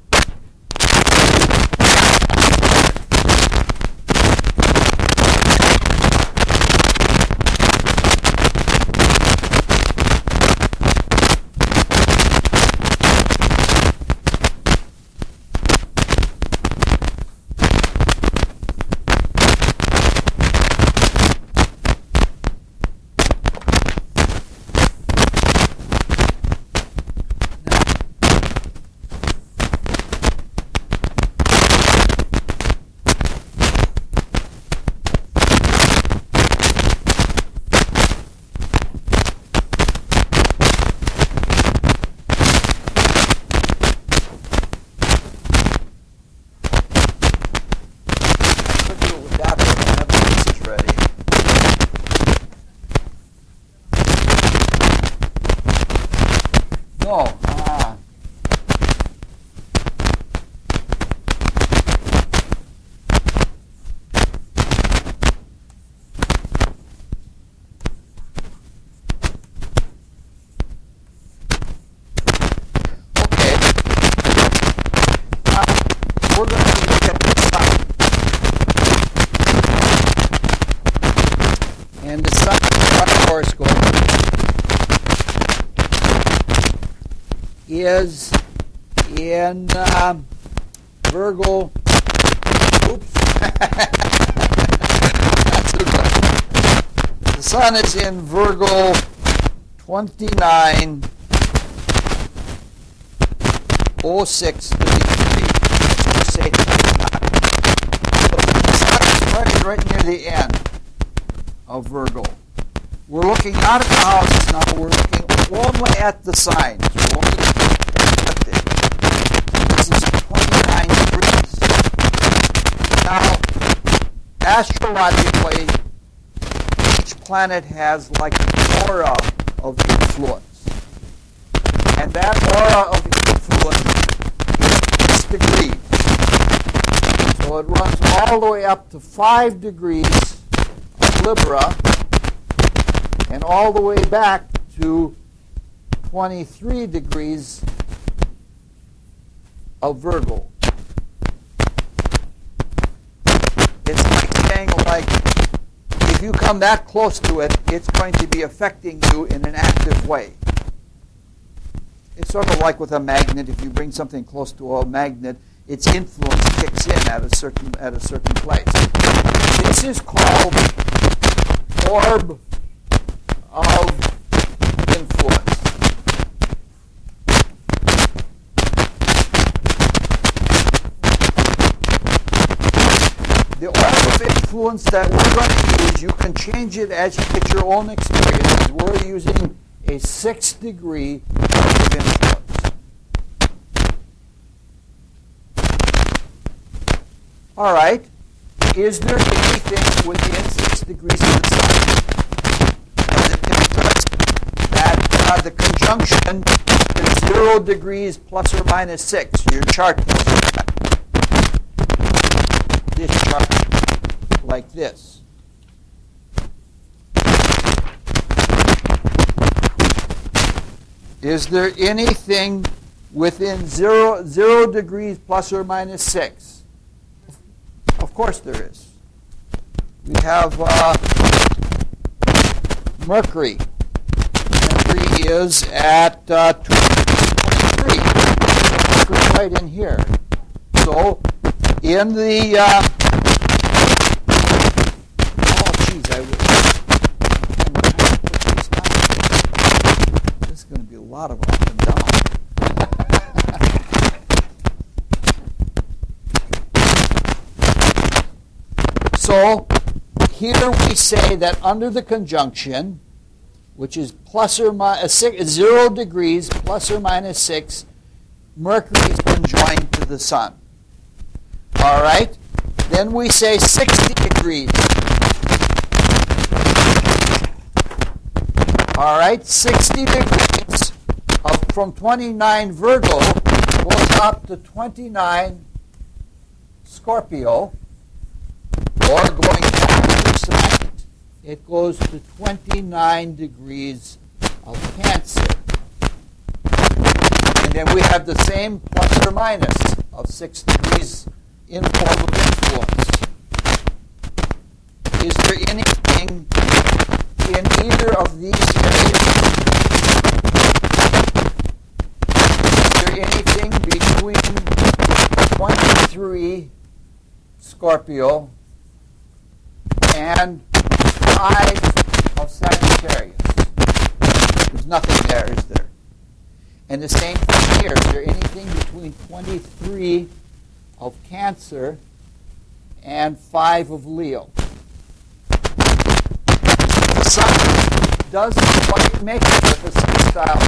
is in Virgo. Oops. The sun is in Virgo 29:06:33. Let's say 29. The sun is right near the end of Virgo. We're looking not at the houses now, we're looking only at the signs. We're only looking at it. This is 29 degrees. Now, astrologically, each planet has like an aura of influence. And that aura of influence is degrees. So it runs all the way up to 5 degrees of Libra and all the way back to 23 degrees of Virgo. It's like saying, if you come that close to it, it's going to be affecting you in an active way. It's sort of like with a magnet. If you bring something close to a magnet, its influence kicks in at a certain place. This is called orb of influence. The orb of influence that we're going to use, you can change it as you get your own experiences. We're using a 6 degree of influence. All right. Is there anything within 6 degrees of the sun? That the conjunction is 0 degrees plus or minus 6. Your chart tells you that. This chart, like this. Is there anything within 0 degrees plus or minus 6? Of course there is. We have Mercury. Mercury is at 23. Mercury right in here. So in the this is going to be a lot of up and down. So here we say that under the conjunction, which is plus or minus 0 degrees plus or minus 6, Mercury is conjoined to the sun. All right? Then we say 60 degrees. All right? 60 degrees from 29 Virgo goes up to 29 Scorpio. Or going to the other side, it goes to 29 degrees of Cancer. And then we have the same plus or minus of 6 degrees in form of influence. Is there anything in either of these areas? Is there anything between 23 Scorpio and 5 of Sagittarius? There's nothing there, is there? And the same thing here. Is there anything between 23 of Cancer and 5 of Leo? The sun doesn't quite make it with a sextile.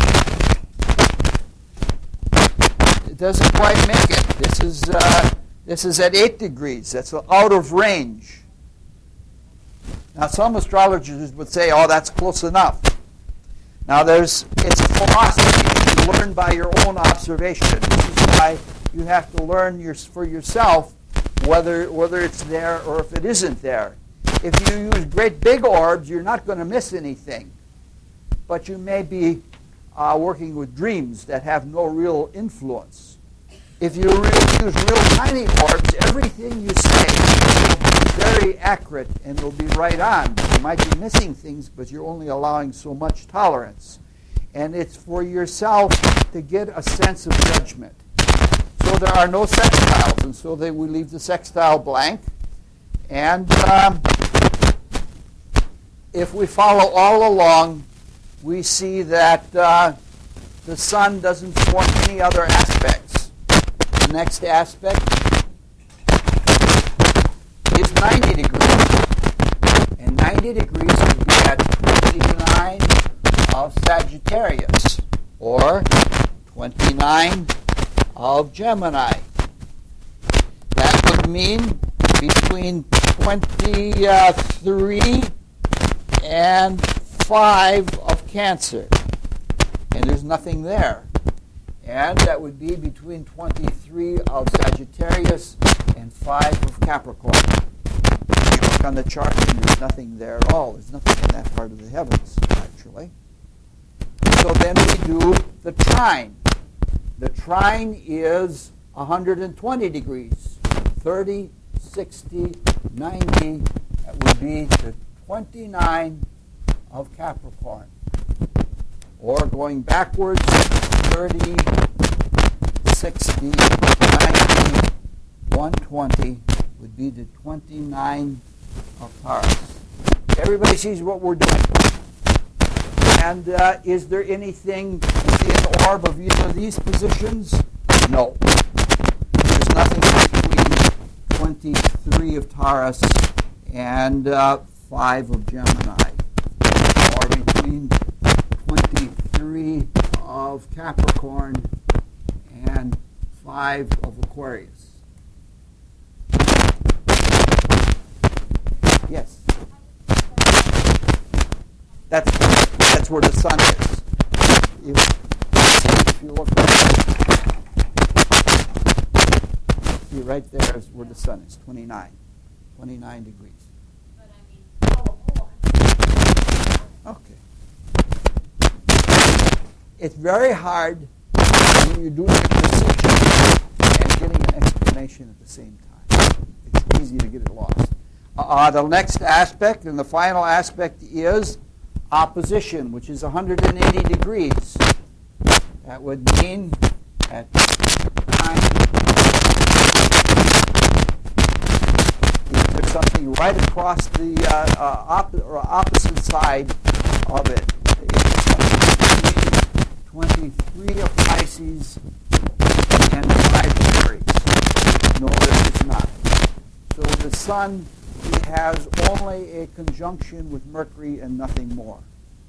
It doesn't quite make it. This is at 8 degrees. That's out of range. Now, some astrologers would say, oh, that's close enough. Now, it's a philosophy you learn by your own observation. This is why you have to learn for yourself whether it's there or if it isn't there. If you use great big orbs, you're not going to miss anything. But you may be working with dreams that have no real influence. If you use real tiny orbs, everything you say will be very accurate and will be right on. You might be missing things, but you're only allowing so much tolerance. and it's for yourself to get a sense of judgment. So there are no sextiles, and so we leave the sextile blank. And if we follow all along, we see that the sun doesn't form any other aspects. The next aspect is 90 degrees. And 90 degrees would be at 29 of Sagittarius, or 29 of Gemini. That would mean between 23 and 5 of Cancer. And there's nothing there. And that would be between 23 of Sagittarius and 5 of Capricorn. You look on the chart and there's nothing there at all. There's nothing in that part of the heavens, actually. So then we do the trine. The trine is 120 degrees. 30, 60, 90. That would be the 29 of Capricorn. Or going backwards, 30, 60, 90, 120 would be the 29 of Taurus. Everybody sees what we're doing. And is there anything in the orb of either of these positions? No. There's nothing between 23 of Taurus and 5 of Gemini. Or between 23 of Capricorn and 5 of Aquarius. Yes. That's where the sun is. If you look see right there is where the sun is, 29 degrees. But I mean, Okay. It's very hard when you're doing a precision and getting an explanation at the same time. It's easy to get it lost. The next aspect and the final aspect is opposition, which is 180 degrees. That would mean at 9, you put something right across the opposite side of it. It's 23 of Pisces and 5 of Aries. No, it's not. So the sun has only a conjunction with Mercury and nothing more.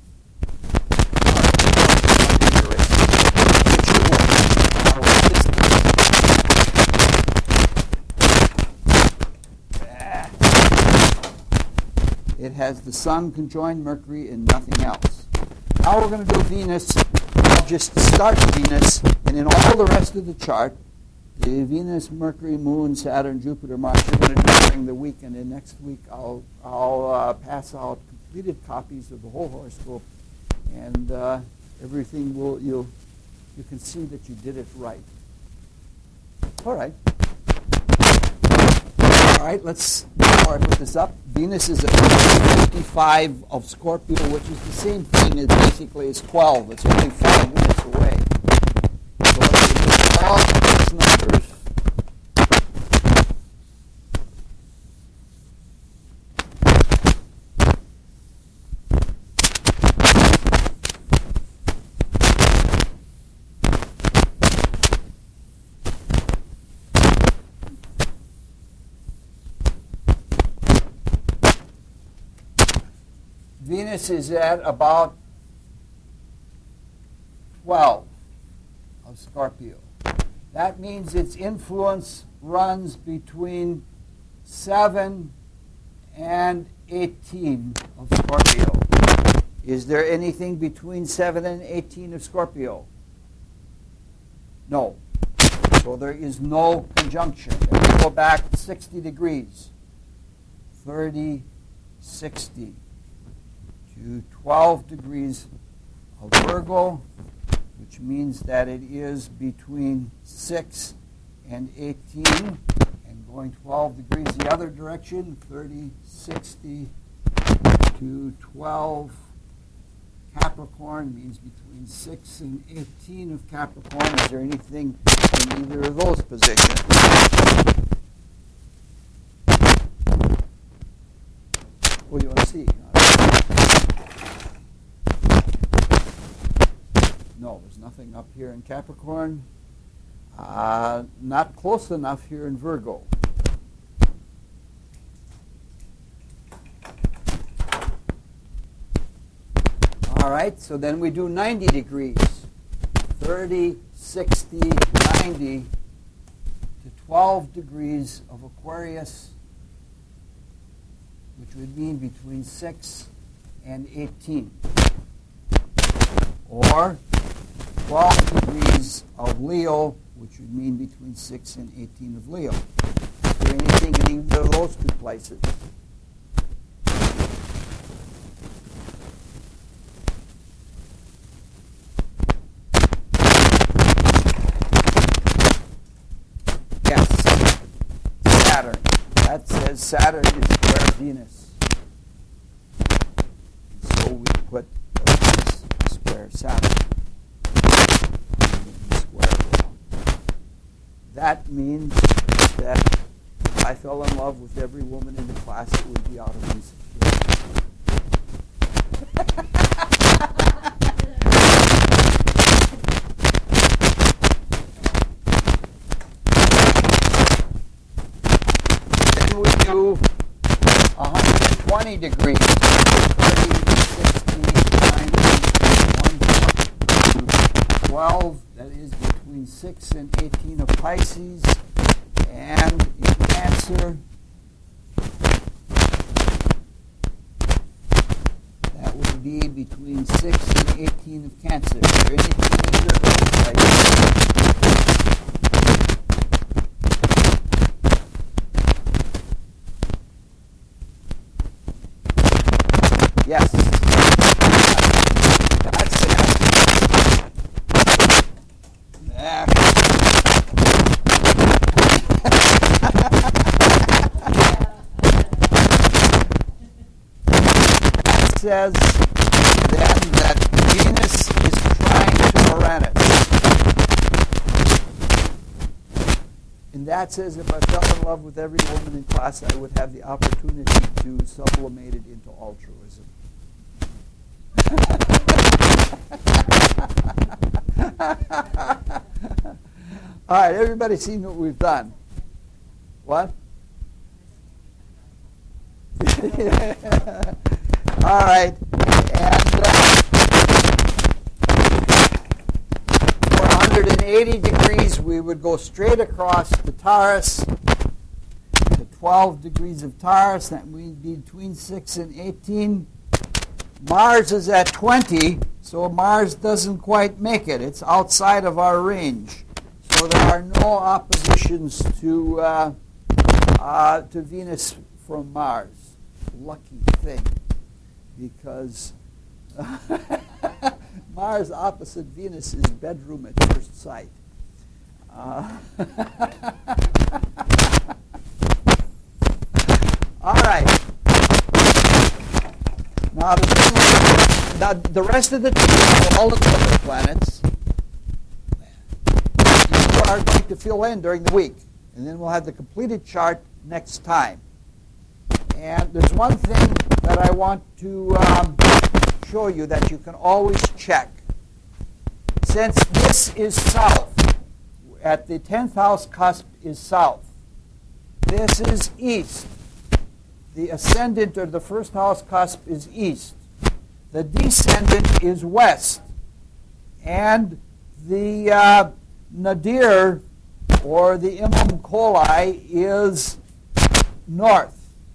It has the sun conjoined Mercury and nothing else. Now we're going to do Venus. I'll just start Venus, and in all the rest of the chart, the Venus, Mercury, Moon, Saturn, Jupiter, Mars, you're going to do during the week, and then next week I'll pass out completed copies of the whole horoscope, and everything you can see that you did it right. All right. All right, before I put this up, Venus is at 55 of Scorpio, which is the same thing as basically as 12. It's only 5 minutes away. So let's do all these numbers. Venus is at about 12 of Scorpio. That means its influence runs between 7 and 18 of Scorpio. Is there anything between 7 and 18 of Scorpio? No. So there is no conjunction. If we go back 60 degrees, 30, 60. To 12 degrees of Virgo, which means that it is between 6 and 18, and going 12 degrees the other direction, 30, 60 to 12, Capricorn means between 6 and 18 of Capricorn. Is there anything in either of those positions? What do you want to see? No, there's nothing up here in Capricorn. Not close enough here in Virgo. All right, so then we do 90 degrees. 30, 60, 90 to 12 degrees of Aquarius, which would mean between 6 and 18. Or 12 degrees of Leo, which would mean between 6 and 18 of Leo. Is there anything in either of those two places? Yes, Saturn. That says Saturn is square Venus. So we put square Saturn. That means that if I fell in love with every woman in the class, it would be out of insecurity. Then we do 120 degrees. 30, 60, 90, 12. That is between 6 and 18 of Pisces, and in Cancer, that would be between 6 and 18 of Cancer. Is there anything either of those places? Yes. That's it. That says then that Venus is trying to Uranus. And that says if I fell in love with every woman in class, I would have the opportunity to sublimate it into altruism. All right, everybody seen what we've done? What? All right, and for 180 degrees, we would go straight across to Taurus, to 12 degrees of Taurus. That would be between 6 and 18. Mars is at 20, so Mars doesn't quite make it. It's outside of our range. So there are no oppositions to Venus from Mars. Lucky thing, because Mars opposite Venus is bedroom at first sight. All right. Now the rest of the team, all the other planets, you are going to fill in during the week, and then we'll have the completed chart next time. And there's one thing that I want to show you that you can always check. Since this is south, at the 10th house cusp is south. This is east. The ascendant or the first house cusp is east. The descendant is west. And the nadir or the imum coli is north.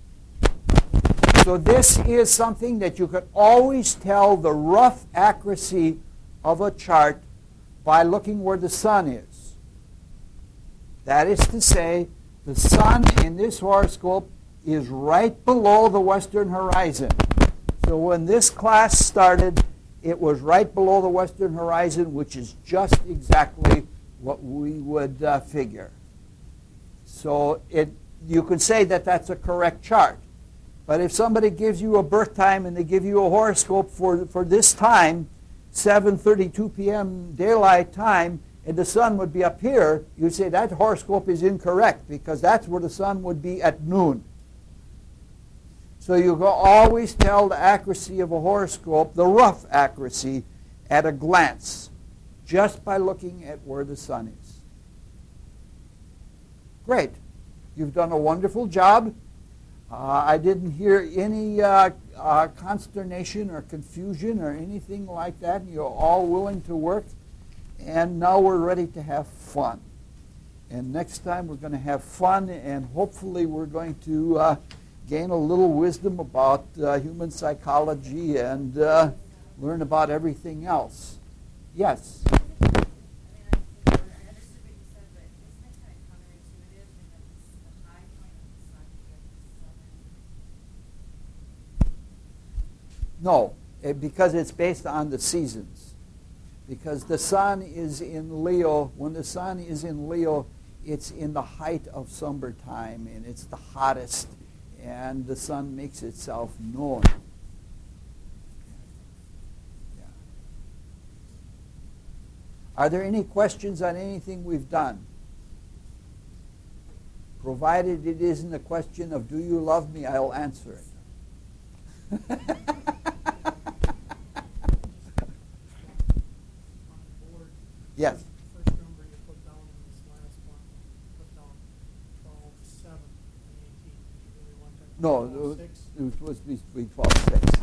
So this is something that you could always tell the rough accuracy of a chart by looking where the sun is. That is to say, the sun in this horoscope is right below the western horizon. So when this class started, it was right below the western horizon, which is just exactly what we would figure. So you could say that that's a correct chart. But if somebody gives you a birth time and they give you a horoscope for this time, 7:32 p.m. daylight time, and the sun would be up here, you say that horoscope is incorrect because that's where the sun would be at noon. So you always tell the accuracy of a horoscope, the rough accuracy, at a glance, just by looking at where the sun is. Great. You've done a wonderful job. I didn't hear any consternation or confusion or anything like that. You're all willing to work. And now we're ready to have fun. And next time we're going to have fun, and hopefully we're going to gain a little wisdom about human psychology and learn about everything else. Yes? No, because it's based on the seasons. Because the sun is in Leo. When the sun is in Leo, it's in the height of summertime, and it's the hottest, and the sun makes itself known. Yeah. Are there any questions on anything we've done? Provided it isn't a question of, do you love me, I'll answer it. Yes. The first number you put down in this last one, put down 12, 7, and 18. Did you really want that? No, 12, 6? it was supposed to be 12,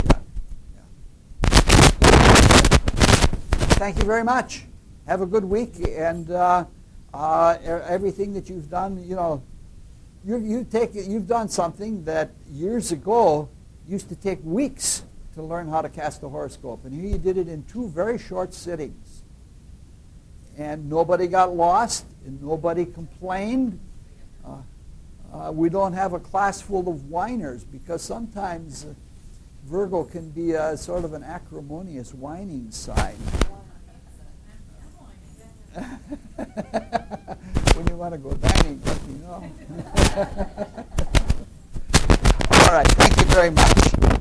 6. Yeah. Thank you very much. Have a good week, and everything that you've done, you know, you've done something that years ago used to take weeks to learn how to cast a horoscope, and here you did it in 2 very short sittings. And nobody got lost, and nobody complained. We don't have a class full of whiners, because sometimes Virgo can be a sort of an acrimonious whining sign. When you want to go dining, let me know. All right, thank you very much.